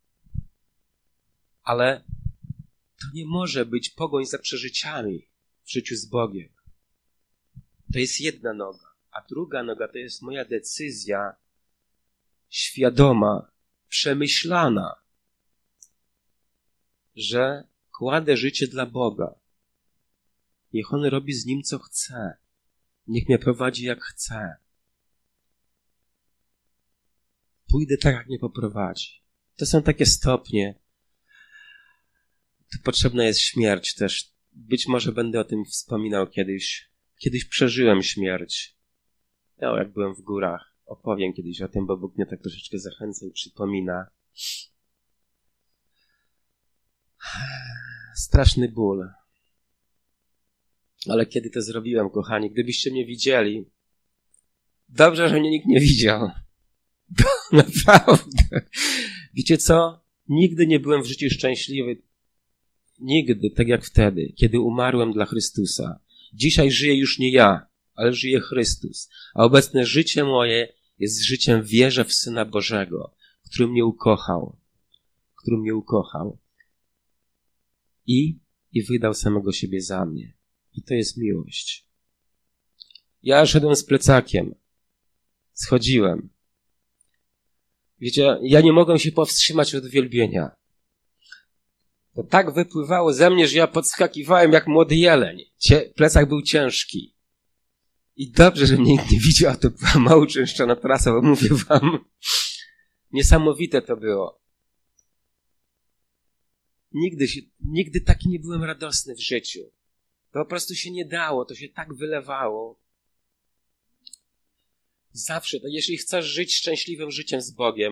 Ale to nie może być pogoń za przeżyciami w życiu z Bogiem. To jest jedna noga. A druga noga to jest moja decyzja świadoma, przemyślana, że kładę życie dla Boga. Niech On robi z nim, co chce. Niech mnie prowadzi, jak chce. Pójdę tak, jak mnie poprowadzi. To są takie stopnie. Tu potrzebna jest śmierć też. Być może będę o tym wspominał kiedyś. Kiedyś przeżyłem śmierć. Ja, jak byłem w górach, opowiem kiedyś o tym, bo Bóg mnie tak troszeczkę zachęca i przypomina. Straszny ból. Ale kiedy to zrobiłem, kochani, gdybyście mnie widzieli, dobrze, że mnie nikt nie widział. Naprawdę. Wiecie co? Nigdy nie byłem w życiu szczęśliwy. Nigdy, tak jak wtedy, kiedy umarłem dla Chrystusa. Dzisiaj żyję już nie ja, ale żyje Chrystus. A obecne życie moje jest życiem w wierze w Syna Bożego, który mnie ukochał. Który mnie ukochał. I, i wydał samego siebie za mnie. I to jest miłość. Ja szedłem z plecakiem. Schodziłem. Wiecie, ja nie mogłem się powstrzymać od wielbienia. To tak wypływało ze mnie, że ja podskakiwałem jak młody jeleń. Cie- plecak był ciężki. I dobrze, że mnie nikt nie widział, to była mało uczęszczona trasa, bo mówię wam, niesamowite to było. Nigdy, się, nigdy taki nie byłem radosny w życiu. To po prostu się nie dało, to się tak wylewało. Zawsze, to jeśli chcesz żyć szczęśliwym życiem z Bogiem,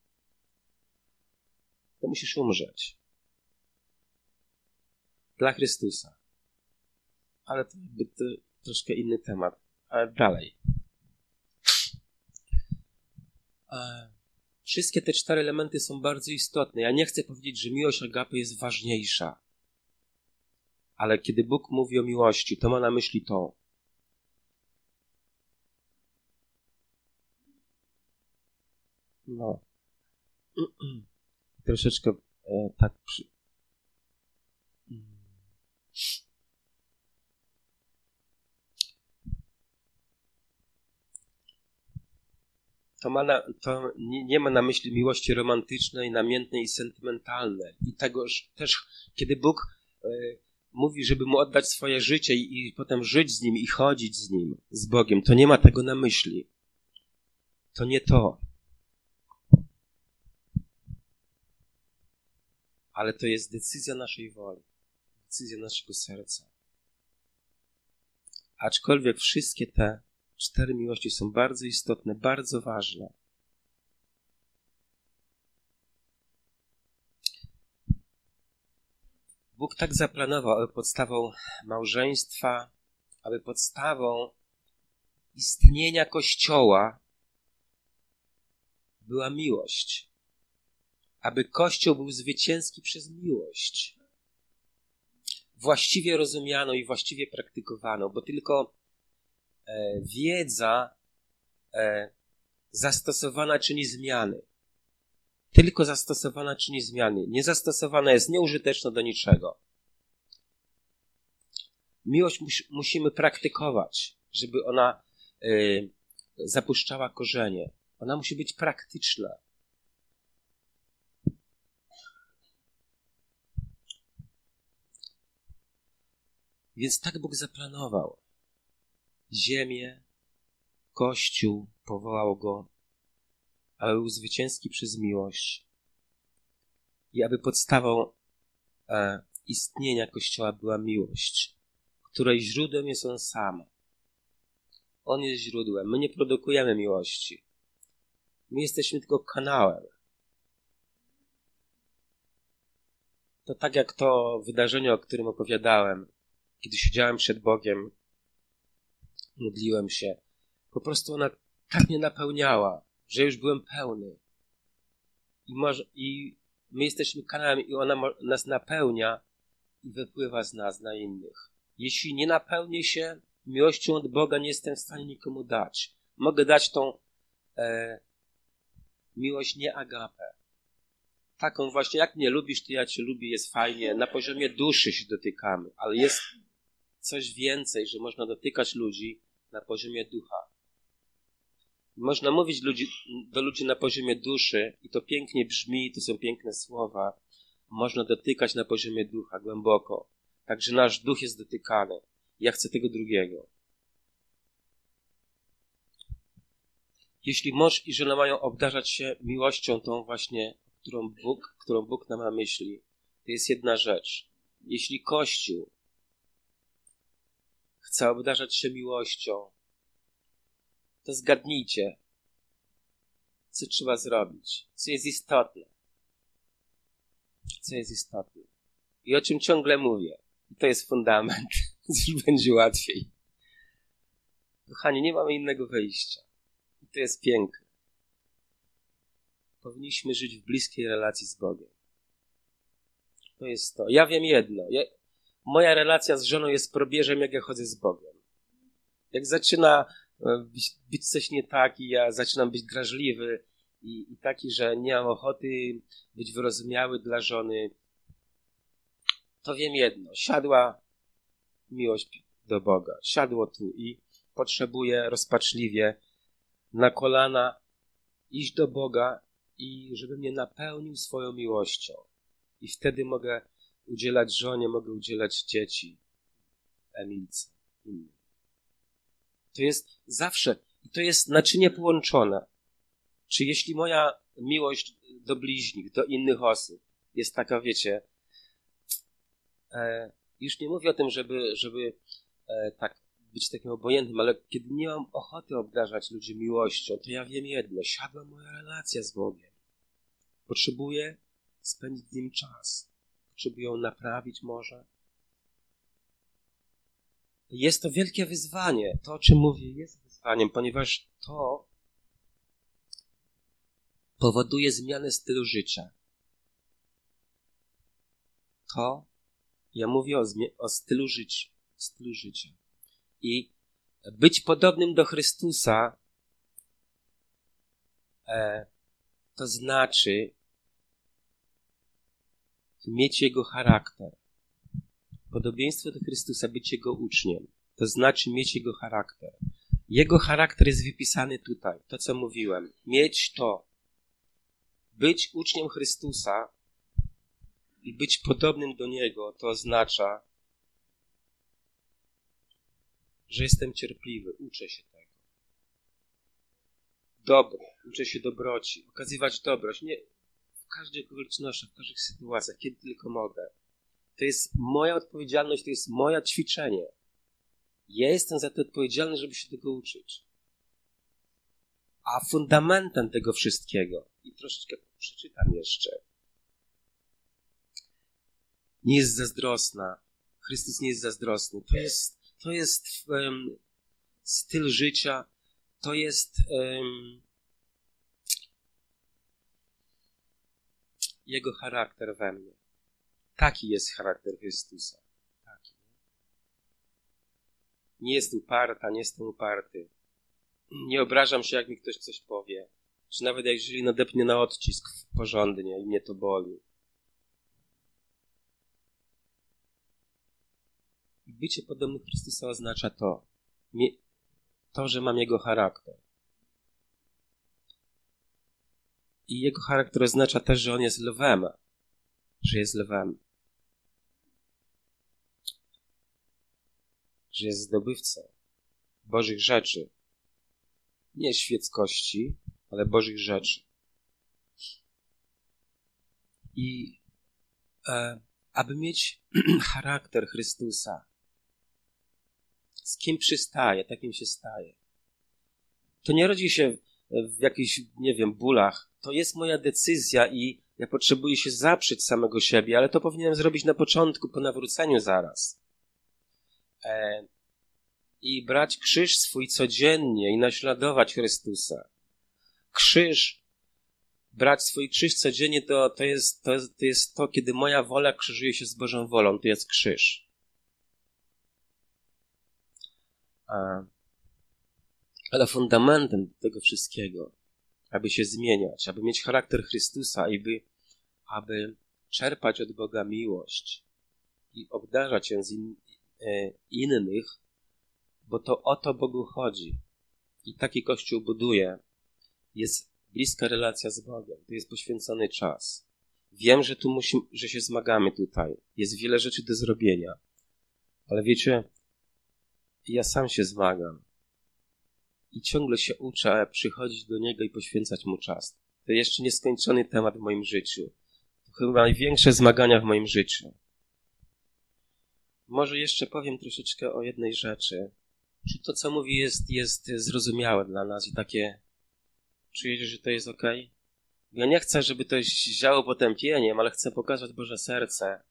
to musisz umrzeć. Dla Chrystusa. Ale to jakby to troszkę inny temat. Ale dalej. Wszystkie te cztery elementy są bardzo istotne. Ja nie chcę powiedzieć, że miłość agape jest ważniejsza. Ale kiedy Bóg mówi o miłości, to ma na myśli to. No. Troszeczkę e, tak przy... To, ma na, to nie, nie ma na myśli miłości romantycznej, namiętnej i sentymentalnej. I tego też, kiedy Bóg e, mówi, żeby Mu oddać swoje życie i, i potem żyć z Nim i chodzić z Nim, z Bogiem, to nie ma tego na myśli. To nie to. Ale to jest decyzja naszej woli. Decyzja naszego serca. Aczkolwiek wszystkie te cztery miłości są bardzo istotne, bardzo ważne. Bóg tak zaplanował, aby podstawą małżeństwa, aby podstawą istnienia Kościoła była miłość. Aby Kościół był zwycięski przez miłość. Właściwie rozumianą i właściwie praktykowaną, bo tylko e, wiedza e, zastosowana czyni zmiany. tylko zastosowana czyni zmiany. Niezastosowana jest nieużyteczna do niczego. Miłość mus, musimy praktykować, żeby ona y, zapuszczała korzenie. Ona musi być praktyczna. Więc tak Bóg zaplanował. Ziemię, Kościół, powołał go, aby był zwycięski przez miłość i aby podstawą e, istnienia Kościoła była miłość, której źródłem jest On sam. On jest źródłem. My nie produkujemy miłości. My jesteśmy tylko kanałem. To tak jak to wydarzenie, o którym opowiadałem, kiedy siedziałem przed Bogiem, modliłem się. Po prostu ona tak mnie napełniała, że już byłem pełny. I, może, i my jesteśmy kanałem i ona mo- nas napełnia i wypływa z nas na innych. Jeśli nie napełnię się miłością od Boga, nie jestem w stanie nikomu dać. Mogę dać tą e, miłość, nie agapę. Taką właśnie, jak mnie lubisz, to ja cię lubię, jest fajnie. Na poziomie duszy się dotykamy, ale jest coś więcej, że można dotykać ludzi na poziomie ducha. Można mówić ludzi, do ludzi na poziomie duszy i to pięknie brzmi, to są piękne słowa. Można dotykać na poziomie ducha, głęboko. Także nasz duch jest dotykany. Ja chcę tego drugiego. Jeśli mąż i żona mają obdarzać się miłością tą właśnie, którą Bóg, którą Bóg nam ma myśli, to jest jedna rzecz. Jeśli Kościół chce obdarzać się miłością, to zgadnijcie, co trzeba zrobić, co jest istotne. Co jest istotne. I o czym ciągle mówię. I to jest fundament. Już będzie łatwiej. Kochani, nie mamy innego wyjścia. I to jest piękne. Powinniśmy żyć w bliskiej relacji z Bogiem. To jest to. Ja wiem jedno. Ja, moja relacja z żoną jest probierzem, jak ja chodzę z Bogiem. Jak zaczyna być, być coś nie tak i ja zaczynam być drażliwy i, i taki, że nie mam ochoty być wyrozumiały dla żony, to wiem jedno. Siadła miłość do Boga. Siadło tu i potrzebuję rozpaczliwie na kolana iść do Boga i żeby mnie napełnił swoją miłością. I wtedy mogę udzielać żonie, mogę udzielać dzieci, Emilce, innym. To jest zawsze, i to jest naczynie połączone. Czy jeśli moja miłość do bliźnich, do innych osób jest taka, wiecie, e, już nie mówię o tym, żeby, żeby e, tak być takim obojętnym, ale kiedy nie mam ochoty obdarzać ludzi miłością, to ja wiem jedno, siadła moja relacja z Bogiem. Potrzebuję spędzić z Nim czas. Potrzebuję ją naprawić może. Jest to wielkie wyzwanie. To, o czym mówię, jest wyzwaniem, ponieważ to powoduje zmianę stylu życia. To, ja mówię o, zmie- o stylu życia, stylu życia. I być podobnym do Chrystusa e, to znaczy mieć Jego charakter. Podobieństwo do Chrystusa, być Jego uczniem, to znaczy mieć Jego charakter. Jego charakter jest wypisany tutaj, to co mówiłem. Mieć to, być uczniem Chrystusa i być podobnym do Niego, to oznacza, że jestem cierpliwy, uczę się tego. Dobry, uczę się dobroci, okazywać dobroć, nie w każdych okolicznościach, w każdych sytuacjach, kiedy tylko mogę. To jest moja odpowiedzialność, to jest moje ćwiczenie. Ja jestem za to odpowiedzialny, żeby się tego uczyć. A fundamentem tego wszystkiego, i troszeczkę przeczytam jeszcze, nie jest zazdrosna. Chrystus nie jest zazdrosny. To jest, to jest um, styl życia, to jest um, Jego charakter we mnie. Taki jest charakter Chrystusa. Taki. Nie jest uparta, nie jestem uparty. Nie obrażam się, jak mi ktoś coś powie. czy nawet jeżeli nadepnie na odcisk porządnie i mnie to boli. I bycie podobnym Chrystusa oznacza to, to, że mam Jego charakter. I Jego charakter oznacza też, że On jest lwem, że jest lwem, że jest zdobywcą Bożych rzeczy. Nie świeckości, ale Bożych rzeczy. I e, aby mieć charakter Chrystusa, z kim przystaje, takim się staje. To nie rodzi się w jakichś, nie wiem, bólach. To jest moja decyzja i ja potrzebuję się zaprzeć samego siebie, ale to powinienem zrobić na początku, po nawróceniu zaraz. E, I brać krzyż swój codziennie i naśladować Chrystusa. Krzyż, brać swój krzyż codziennie, to, to, jest, to, jest, to jest to, kiedy moja wola krzyżuje się z Bożą wolą. To jest krzyż. A, ale fundamentem tego wszystkiego, aby się zmieniać, aby mieć charakter Chrystusa i by, aby czerpać od Boga miłość i obdarzać ją z in, e, innych, bo to o to Bogu chodzi. I taki Kościół buduje. Jest bliska relacja z Bogiem. To jest poświęcony czas. Wiem, że tu musimy, że się zmagamy tutaj. Jest wiele rzeczy do zrobienia. Ale wiecie, ja sam się zmagam. I ciągle się uczę przychodzić do Niego i poświęcać Mu czas. To jeszcze nieskończony temat w moim życiu. To chyba największe zmagania w moim życiu. Może jeszcze powiem troszeczkę o jednej rzeczy. Czy to, co mówi, jest, jest zrozumiałe dla nas i takie... Czujecie, że to jest okej? Okay? Ja nie chcę, żeby to ziało potępieniem, ale chcę pokazać Boże serce.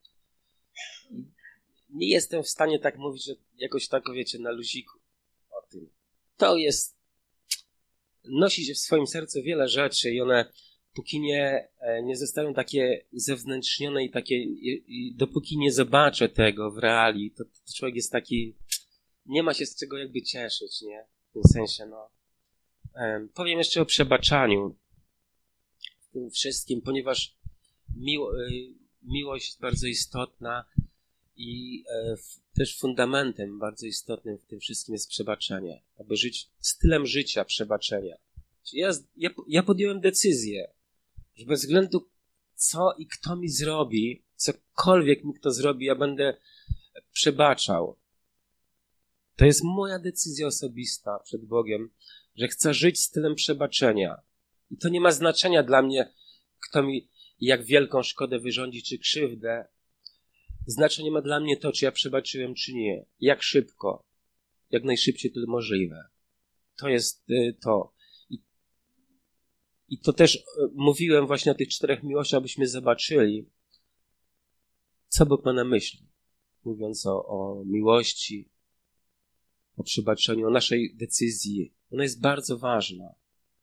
Nie jestem w stanie tak mówić, że jakoś tak, wiecie, na luziku o tym. To jest... Nosi się w swoim sercu wiele rzeczy i one, póki nie, nie zostaną takie uzewnętrznione i takie... I, i dopóki nie zobaczę tego w reali, to, to człowiek jest taki... Nie ma się z czego jakby cieszyć, nie? W tym sensie, no. Um, powiem jeszcze o przebaczaniu w tym wszystkim, ponieważ miło, y, miłość jest bardzo istotna i y, f, też fundamentem bardzo istotnym w tym wszystkim jest przebaczenie. Aby żyć stylem życia przebaczenia. Ja, ja, ja podjąłem decyzję, że bez względu co i kto mi zrobi, cokolwiek mi kto zrobi, ja będę przebaczał. To jest moja decyzja osobista przed Bogiem, że chcę żyć stylem przebaczenia. I to nie ma znaczenia dla mnie, kto mi jak wielką szkodę wyrządzi, czy krzywdę. Znaczenie ma dla mnie to, czy ja przebaczyłem, czy nie. Jak szybko. Jak najszybciej to możliwe. To jest y, to. I, I to też y, mówiłem właśnie o tych czterech miłościach, abyśmy zobaczyli, co Bóg ma na myśli. Mówiąc o, o miłości, o przebaczeniu, o naszej decyzji. Ona jest bardzo ważna.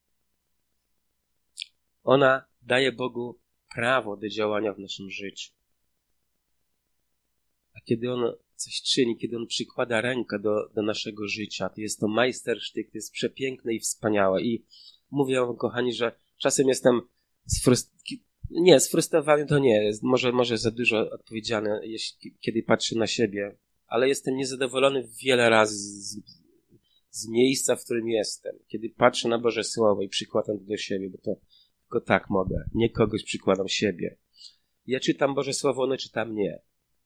Ona daje Bogu prawo do działania w naszym życiu. A kiedy On coś czyni, kiedy On przykłada rękę do, do naszego życia, to jest to majstersztyk, to jest przepiękne i wspaniałe. I mówię wam, kochani, że czasem jestem sfrustrowany. Nie, sfrustrowany to nie. Może, może za dużo odpowiedziane, jeśli, kiedy patrzę na siebie. Ale jestem niezadowolony wiele razy z, z miejsca, w którym jestem. Kiedy patrzę na Boże Słowo i przykładam to do siebie, bo to tylko tak mogę. Nie kogoś przykładam siebie. Ja czytam Boże Słowo, ono czyta mnie.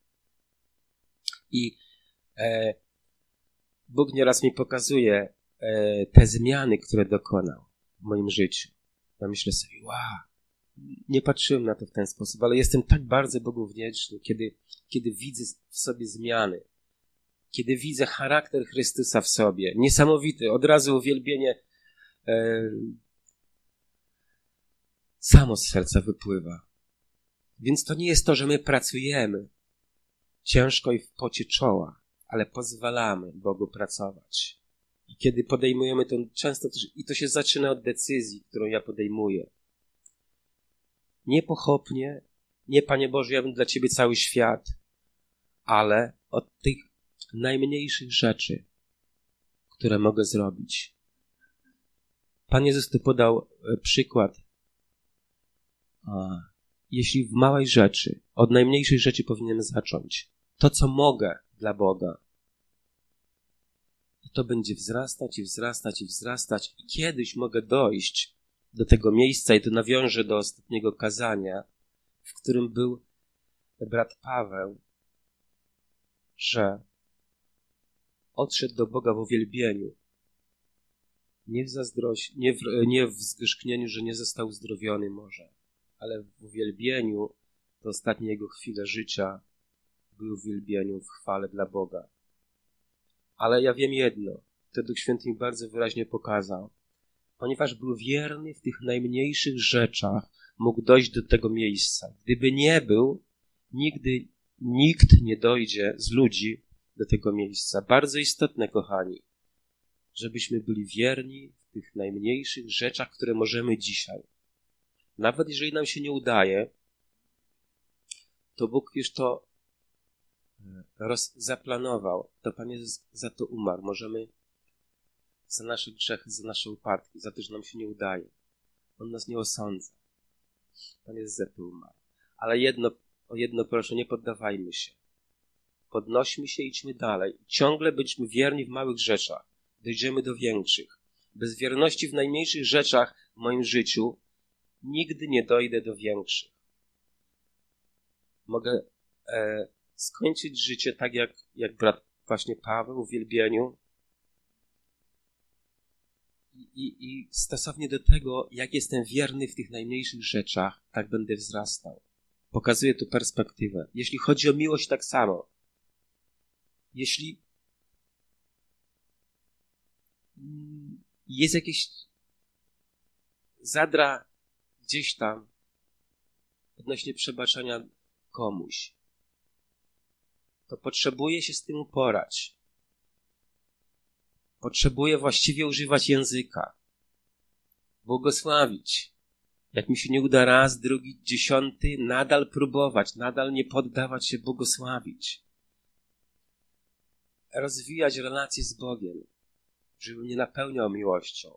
I e, Bóg nieraz mi pokazuje e, te zmiany, które dokonał w moim życiu. Ja myślę sobie, wow, nie patrzyłem na to w ten sposób, ale jestem tak bardzo Bogu wdzięczny, kiedy, kiedy widzę w sobie zmiany. Kiedy widzę charakter Chrystusa w sobie. Niesamowity. Od razu uwielbienie e, samo z serca wypływa. Więc to nie jest to, że my pracujemy ciężko i w pocie czoła, ale pozwalamy Bogu pracować. I kiedy podejmujemy to często, też, i to się zaczyna od decyzji, którą ja podejmuję. Nie pochopnie, nie Panie Boże, ja bym dla Ciebie cały świat, ale od tych najmniejszych rzeczy, które mogę zrobić. Pan Jezus tu podał przykład. A, jeśli w małej rzeczy, od najmniejszej rzeczy powinienem zacząć, to co mogę dla Boga, i to będzie wzrastać i wzrastać i wzrastać i kiedyś mogę dojść do tego miejsca i to nawiążę do ostatniego kazania, w którym był brat Paweł, że odszedł do Boga w uwielbieniu, nie w zazdrości, nie w, nie w zgorzknieniu, że nie został uzdrowiony może, ale w uwielbieniu, to ostatnie jego chwile życia były w uwielbieniu, w chwale dla Boga. Ale ja wiem jedno, to Duch Święty mi bardzo wyraźnie pokazał. Ponieważ był wierny w tych najmniejszych rzeczach, mógł dojść do tego miejsca. Gdyby nie był, nigdy nikt nie dojdzie z ludzi do tego miejsca. Bardzo istotne, kochani, żebyśmy byli wierni w tych najmniejszych rzeczach, które możemy dzisiaj. Nawet jeżeli nam się nie udaje, to Bóg już to roz, zaplanował. To Pan Jezus za to umarł. Możemy za nasze grzechy, za nasze upadki, za to, że nam się nie udaje. On nas nie osądza. Pan Jezus za to umarł. Ale jedno, o jedno proszę, nie poddawajmy się. Podnośmy się i idźmy dalej. Ciągle bądźmy wierni w małych rzeczach. Dojdziemy do większych. Bez wierności w najmniejszych rzeczach w moim życiu nigdy nie dojdę do większych. Mogę e, skończyć życie tak jak, jak brat właśnie Paweł w uwielbieniu I, i, i stosownie do tego, jak jestem wierny w tych najmniejszych rzeczach, tak będę wzrastał. Pokazuję tu perspektywę. Jeśli chodzi o miłość, tak samo. Jeśli jest jakieś zadra gdzieś tam odnośnie przebaczenia komuś, to potrzebuję się z tym uporać. Potrzebuję właściwie używać języka. Błogosławić. Jak mi się nie uda raz, drugi, dziesiąty, nadal próbować, nadal nie poddawać się, błogosławić. Rozwijać relacje z Bogiem, żeby mnie napełniał miłością.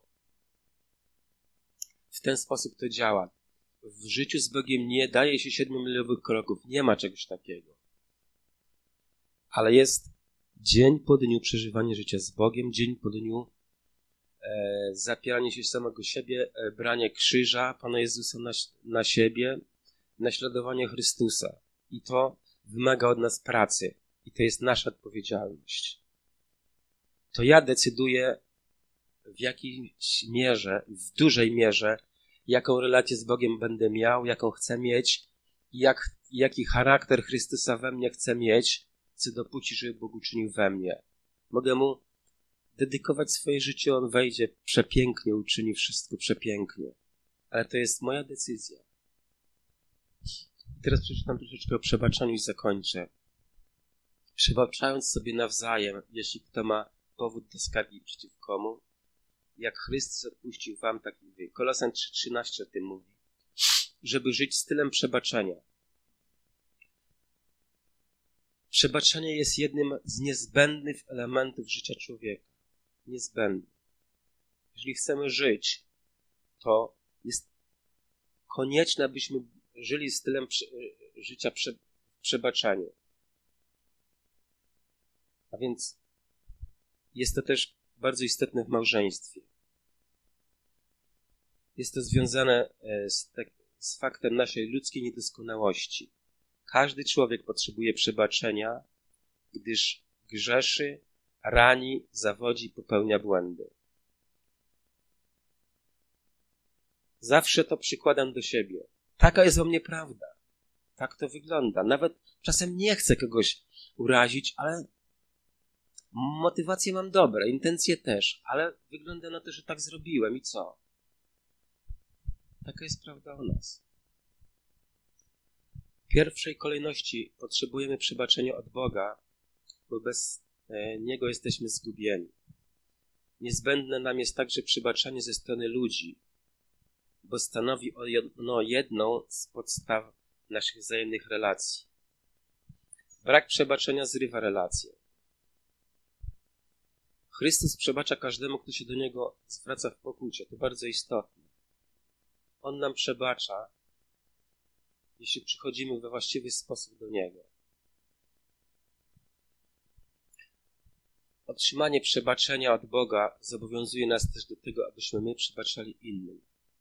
W ten sposób to działa. W życiu z Bogiem nie daje się siedmiomilowych kroków. Nie ma czegoś takiego. Ale jest dzień po dniu przeżywanie życia z Bogiem, dzień po dniu e, zapieranie się samego siebie, e, branie krzyża Pana Jezusa na, na siebie, naśladowanie Chrystusa. I to wymaga od nas pracy. I to jest nasza odpowiedzialność. To ja decyduję w jakiejś mierze, w dużej mierze, jaką relację z Bogiem będę miał, jaką chcę mieć, jak, jaki charakter Chrystusa we mnie chcę mieć, chcę dopuścić, żeby Bóg uczynił we mnie. Mogę Mu dedykować swoje życie, On wejdzie przepięknie, uczyni wszystko przepięknie. Ale to jest moja decyzja. I teraz przeczytam troszeczkę o przebaczaniu i zakończę. Przebaczając sobie nawzajem, jeśli kto ma powód do skargi przeciw komu, jak Chrystus odpuścił wam, tak i wy. Kolosan trzy trzynaście o tym mówi. Żeby żyć stylem przebaczenia. Przebaczenie jest jednym z niezbędnych elementów życia człowieka. Niezbędny. Jeżeli chcemy żyć, to jest konieczne, abyśmy żyli stylem prze, życia prze, w przebaczeniu. A więc jest to też bardzo istotne w małżeństwie. Jest to związane z, tak, z faktem naszej ludzkiej niedoskonałości. Każdy człowiek potrzebuje przebaczenia, gdyż grzeszy, rani, zawodzi, popełnia błędy. Zawsze to przykładam do siebie. Taka jest o mnie prawda. Tak to wygląda. Nawet czasem nie chcę kogoś urazić, ale motywacje mam dobre, intencje też, ale wygląda na to, że tak zrobiłem i co? Taka jest prawda o nas. W pierwszej kolejności potrzebujemy przebaczenia od Boga, bo bez Niego jesteśmy zgubieni. Niezbędne nam jest także przebaczenie ze strony ludzi, bo stanowi ono jedną z podstaw naszych wzajemnych relacji. Brak przebaczenia zrywa relacje. Chrystus przebacza każdemu, kto się do Niego zwraca w pokucie. To bardzo istotne. On nam przebacza, jeśli przychodzimy we właściwy sposób do Niego. Otrzymanie przebaczenia od Boga zobowiązuje nas też do tego, abyśmy my przebaczali innym.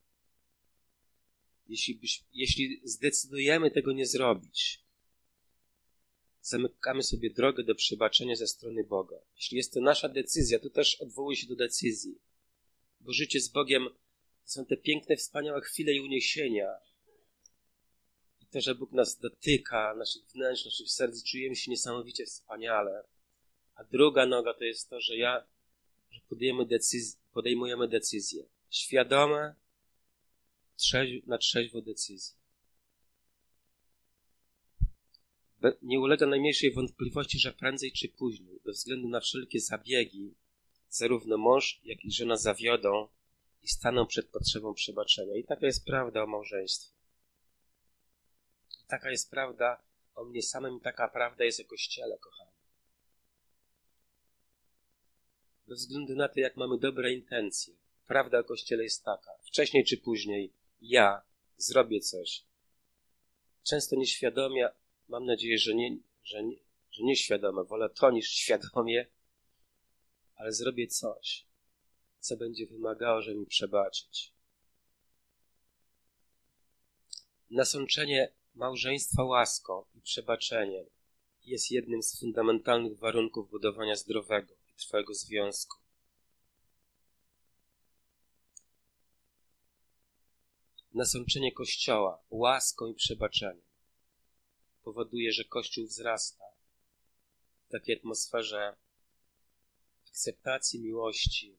Jeśli, byś, jeśli zdecydujemy tego nie zrobić, zamykamy sobie drogę do przebaczenia ze strony Boga. Jeśli jest to nasza decyzja, to też odwołuje się do decyzji. Bo życie z Bogiem to są te piękne, wspaniałe chwile i uniesienia. I to, że Bóg nas dotyka, naszych wnętrz, naszych serc, czujemy się niesamowicie wspaniale. A druga noga to jest to, że ja, że podejmujemy decyzję, podejmujemy decyzje. Świadome, trzeź, na trzeźwo decyzje. Be, nie ulega najmniejszej wątpliwości, że prędzej czy później, bez względu na wszelkie zabiegi, zarówno mąż, jak i żona zawiodą i staną przed potrzebą przebaczenia. I taka jest prawda o małżeństwie. I taka jest prawda o mnie samym, i taka prawda jest o Kościele, kochani. Bez względu na to, jak mamy dobre intencje, prawda o Kościele jest taka. Wcześniej czy później ja zrobię coś. Często nieświadomie, mam nadzieję, że nie, że nie, że nieświadome, wolę to niż świadomie, ale zrobię coś, co będzie wymagało, żeby mi przebaczyć. Nasączenie małżeństwa łaską i przebaczeniem jest jednym z fundamentalnych warunków budowania zdrowego i trwałego związku. Nasączenie Kościoła łaską i przebaczeniem powoduje, że Kościół wzrasta w takiej atmosferze akceptacji, miłości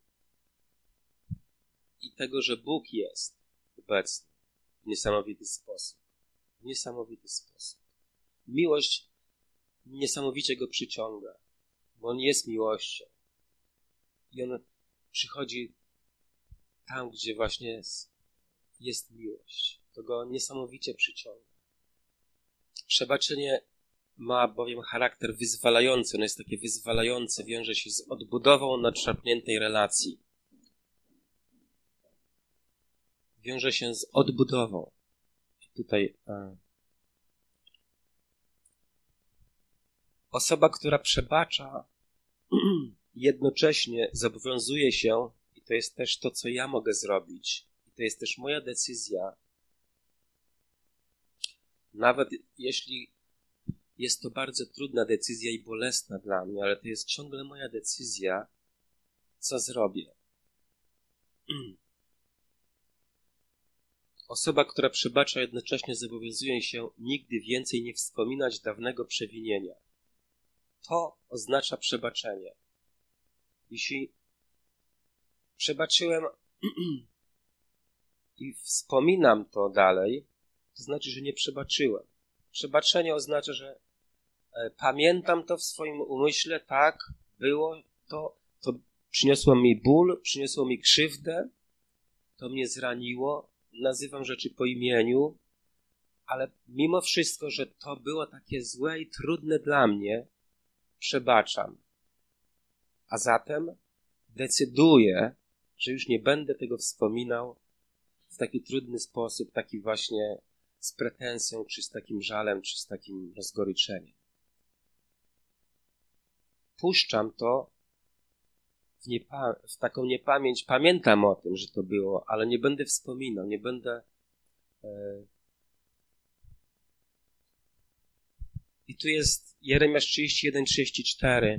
i tego, że Bóg jest obecny w niesamowity sposób. W niesamowity sposób. Miłość niesamowicie go przyciąga, bo On jest miłością. I On przychodzi tam, gdzie właśnie jest, jest miłość. To go niesamowicie przyciąga. Przebaczenie ma bowiem charakter wyzwalający. Ono jest takie wyzwalające, wiąże się z odbudową nadszarpniętej relacji. Wiąże się z odbudową. I tutaj a, osoba, która przebacza, jednocześnie zobowiązuje się, i to jest też to, co ja mogę zrobić, i to jest też moja decyzja, nawet jeśli jest to bardzo trudna decyzja i bolesna dla mnie, ale to jest ciągle moja decyzja, co zrobię. Osoba, która przebacza, jednocześnie zobowiązuje się nigdy więcej nie wspominać dawnego przewinienia. To oznacza przebaczenie. Jeśli przebaczyłem i wspominam to dalej, to znaczy, że nie przebaczyłem. Przebaczenie oznacza, że e, pamiętam to w swoim umyśle, tak, było to, to przyniosło mi ból, przyniosło mi krzywdę, to mnie zraniło, nazywam rzeczy po imieniu, ale mimo wszystko, że to było takie złe i trudne dla mnie, przebaczam. A zatem decyduję, że już nie będę tego wspominał w taki trudny sposób, taki właśnie z pretensją, czy z takim żalem, czy z takim rozgoryczeniem. Puszczam to w, niepa- w taką niepamięć. Pamiętam o tym, że to było, ale nie będę wspominał, nie będę... E... I tu jest Jeremiasz trzydzieści jeden, trzydzieści cztery.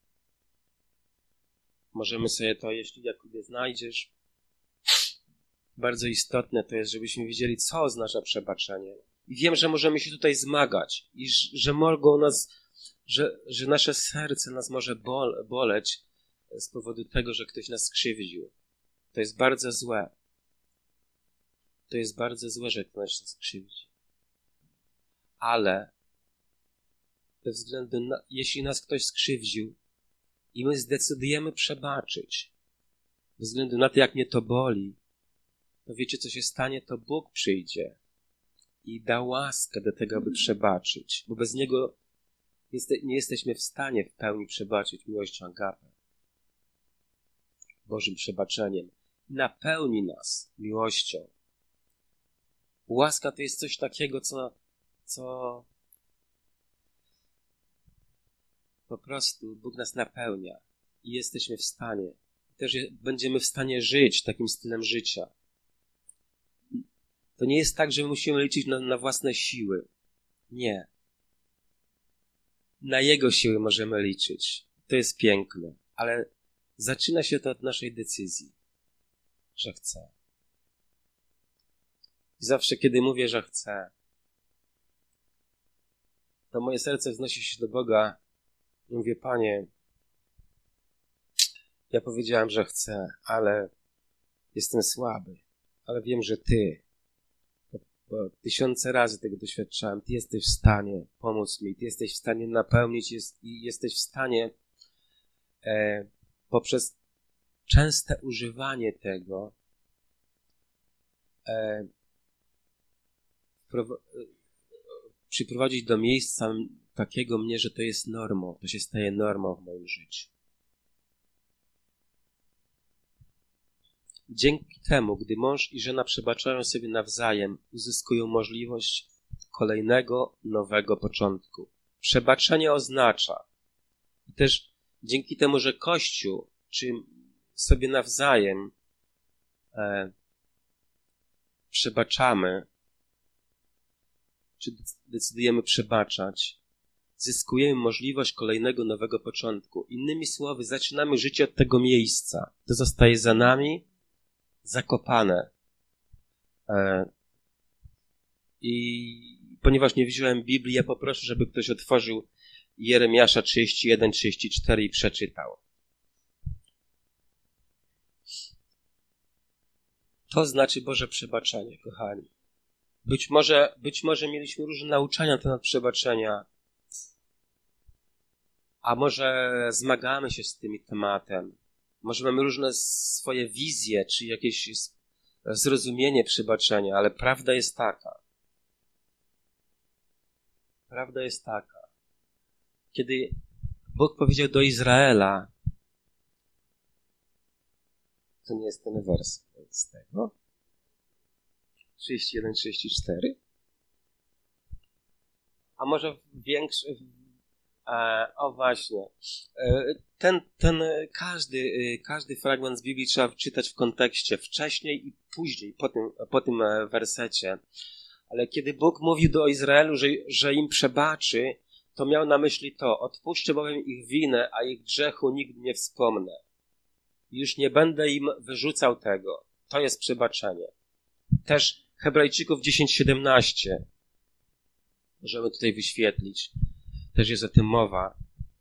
Możemy sobie to, jeśli Jakubie znajdziesz. Bardzo istotne to jest, żebyśmy wiedzieli, co oznacza przebaczenie. I wiem, że możemy się tutaj zmagać i że mogą nas, że, że nasze serce nas może bol, boleć z powodu tego, że ktoś nas skrzywdził. To jest bardzo złe. To jest bardzo złe, że ktoś nas skrzywdzi. Ale ze względu na, jeśli nas ktoś skrzywdził i my zdecydujemy przebaczyć, ze względu na to, jak mnie to boli, to wiecie, co się stanie? To Bóg przyjdzie i da łaskę do tego, aby przebaczyć, bo bez Niego jest, nie jesteśmy w stanie w pełni przebaczyć miłością agape. Bożym przebaczeniem. Napełni nas miłością. Łaska to jest coś takiego, co, co po prostu Bóg nas napełnia i jesteśmy w stanie. Też je, będziemy w stanie żyć takim stylem życia. To nie jest tak, że my musimy liczyć na, na własne siły. Nie. Na Jego siły możemy liczyć. To jest piękne. Ale zaczyna się to od naszej decyzji, że chcę. I zawsze, kiedy mówię, że chcę, to moje serce wznosi się do Boga i mówię, Panie, ja powiedziałem, że chcę, ale jestem słaby. Ale wiem, że Ty, bo, bo tysiące razy tego doświadczałem, Ty jesteś w stanie pomóc mi, Ty jesteś w stanie napełnić jest, i jesteś w stanie e, poprzez częste używanie tego e, wpro- przyprowadzić do miejsca takiego mnie, że to jest normą, to się staje normą w moim życiu. Dzięki temu, gdy mąż i żona przebaczają sobie nawzajem, uzyskują możliwość kolejnego, nowego początku. Przebaczenie oznacza i też dzięki temu, że Kościół czy sobie nawzajem e, przebaczamy, czy decydujemy przebaczać, zyskujemy możliwość kolejnego, nowego początku. Innymi słowy, zaczynamy życie od tego miejsca. To zostaje za nami, zakopane. E, I ponieważ nie wziąłem Biblii, ja poproszę, żeby ktoś otworzył Jeremiasza trzydzieści jeden, trzydzieści cztery i przeczytał. To znaczy Boże przebaczenie, kochani. Być może, być może mieliśmy różne nauczania na temat przebaczenia, a może zmagamy się z tym tematem. Może mamy różne swoje wizje, czy jakieś zrozumienie przebaczenia, ale prawda jest taka. Prawda jest taka. Kiedy Bóg powiedział do Izraela, to nie jest ten wers z tego, trzydzieści jeden, trzydzieści cztery, a może większy, e, o właśnie, e, ten, ten każdy, każdy fragment z Biblii trzeba czytać w kontekście wcześniej i później, po tym, po tym wersecie. Ale kiedy Bóg mówił do Izraelu, że, że im przebaczy, to miał na myśli to, odpuszczę bowiem ich winę, a ich grzechu nigdy nie wspomnę. Już nie będę im wyrzucał tego. To jest przebaczenie. Też Hebrajczyków dziesięć siedemnaście możemy tutaj wyświetlić. Też jest o tym mowa.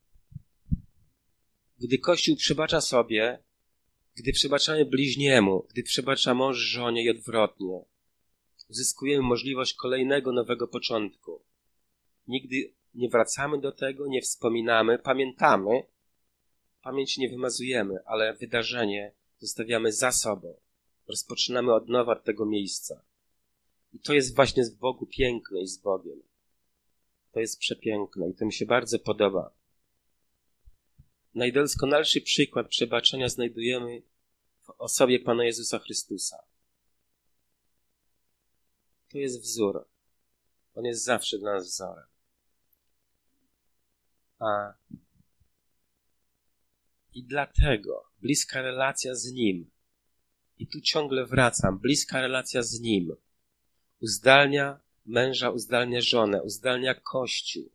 Gdy Kościół przebacza sobie, gdy przebaczamy bliźniemu, gdy przebacza mąż żonie i odwrotnie, uzyskujemy możliwość kolejnego, nowego początku. Nigdy nie wracamy do tego, nie wspominamy, pamiętamy. Pamięci nie wymazujemy, ale wydarzenie zostawiamy za sobą. Rozpoczynamy od nowa od tego miejsca. I to jest właśnie w Bogu piękne i z Bogiem. To jest przepiękne i to mi się bardzo podoba. Najdoskonalszy przykład przebaczenia znajdujemy w osobie Pana Jezusa Chrystusa. To jest wzór. On jest zawsze dla nas wzorem. A I dlatego bliska relacja z Nim, i tu ciągle wracam, bliska relacja z Nim, uzdalnia męża, uzdalnia żonę, uzdalnia Kościół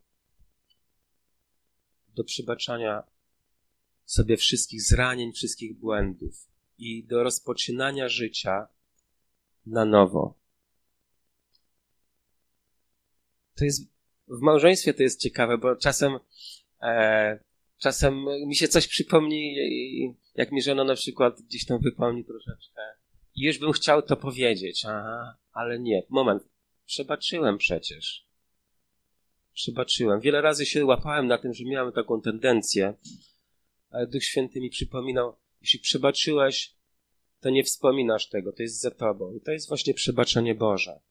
do przebaczania sobie wszystkich zranień, wszystkich błędów i do rozpoczynania życia na nowo. To jest, w małżeństwie to jest ciekawe, bo czasem e, czasem mi się coś przypomni, jak mi żona na przykład gdzieś tam wypomni troszeczkę i już bym chciał to powiedzieć, aha, ale nie, moment, przebaczyłem przecież. Przebaczyłem. Wiele razy się łapałem na tym, że miałem taką tendencję, ale Duch Święty mi przypominał, jeśli przebaczyłeś, to nie wspominasz tego, to jest za tobą. I to jest właśnie przebaczenie Boże.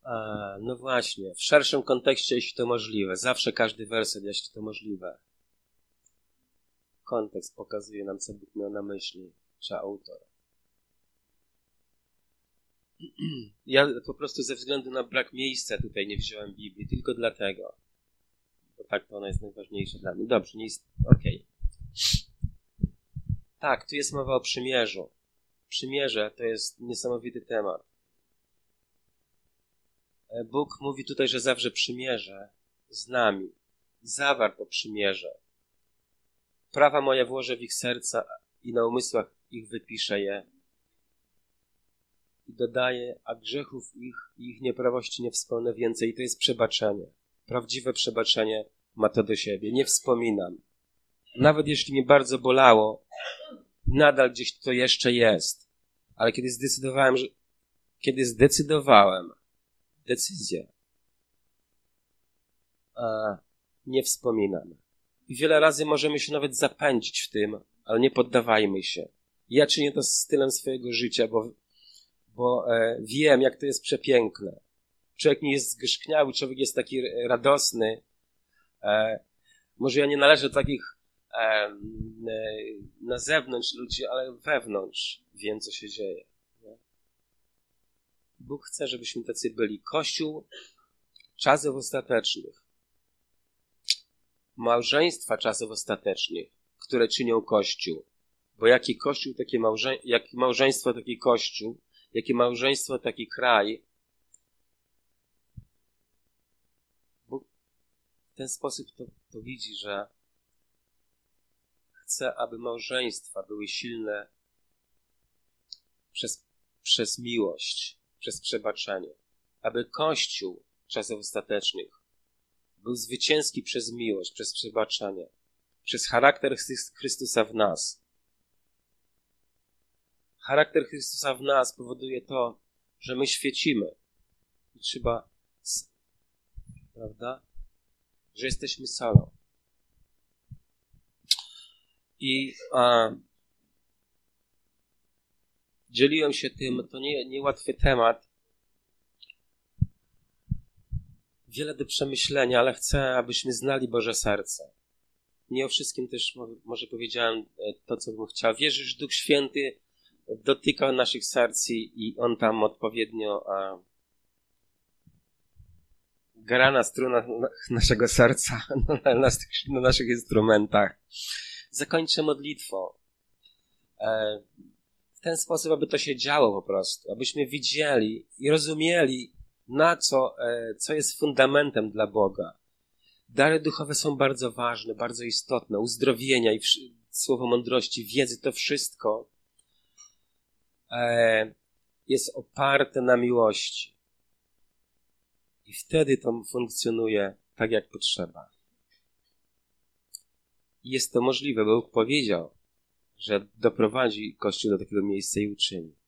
A, no właśnie, w szerszym kontekście, jeśli to możliwe. Zawsze każdy werset, jeśli to możliwe. Kontekst pokazuje nam, co Bóg miał na myśli, czy autor. Ja po prostu ze względu na brak miejsca tutaj nie wziąłem Biblii, tylko dlatego. Bo tak to ona jest najważniejsza dla mnie. Dobrze, nie jest... Okej. Okay. Tak, tu jest mowa o przymierzu. Przymierze to jest niesamowity temat. Bóg mówi tutaj, że zawrze przymierze z nami. Zawarł to przymierze. Prawa moje włożę w ich serca i na umysłach ich wypiszę je. I dodaję, a grzechów ich i ich nieprawości nie wspomnę więcej. I to jest przebaczenie. Prawdziwe przebaczenie ma to do siebie. Nie wspominam. Nawet jeśli mnie bardzo bolało, nadal gdzieś to jeszcze jest. Ale kiedy zdecydowałem, że... Kiedy zdecydowałem, decyzję, a nie wspominam. I wiele razy możemy się nawet zapędzić w tym, ale nie poddawajmy się. Ja czynię to stylem swojego życia, bo, bo e, wiem, jak to jest przepiękne. Człowiek nie jest zgorzkniały, człowiek jest taki radosny. E, może ja nie należę do takich e, e, na zewnątrz ludzi, ale wewnątrz wiem, co się dzieje. Nie? Bóg chce, żebyśmy tacy byli. Kościół czasów ostatecznych. Małżeństwa czasów ostatecznych, które czynią Kościół. Bo jaki Kościół, takie małże... jak małżeństwo, taki Kościół, jakie małżeństwo, taki kraj. Bóg w ten sposób to, to widzi, że chce, aby małżeństwa były silne przez, przez miłość, przez przebaczenie. Aby Kościół czasów ostatecznych był zwycięski przez miłość, przez przebaczenie, przez charakter Chrystusa w nas. Charakter Chrystusa w nas powoduje to, że my świecimy. I trzeba, prawda? Że jesteśmy solą. I a, dzieliłem się tym, to nie, niełatwy temat. Wiele do przemyślenia, ale chcę, abyśmy znali Boże serce. Nie o wszystkim też może powiedziałem to, co bym chciał. Wierzę, że Duch Święty dotyka naszych serc i On tam odpowiednio a, gra na strunach naszego serca, na, na, na naszych instrumentach. Zakończę modlitwą. E, w ten sposób, aby to się działo po prostu. Abyśmy widzieli i rozumieli, na co, co jest fundamentem dla Boga. Dary duchowe są bardzo ważne, bardzo istotne. Uzdrowienia i słowo mądrości, wiedzy, to wszystko jest oparte na miłości. I wtedy to funkcjonuje tak, jak potrzeba. Jest to możliwe, bo Bóg powiedział, że doprowadzi Kościół do takiego miejsca i uczyni.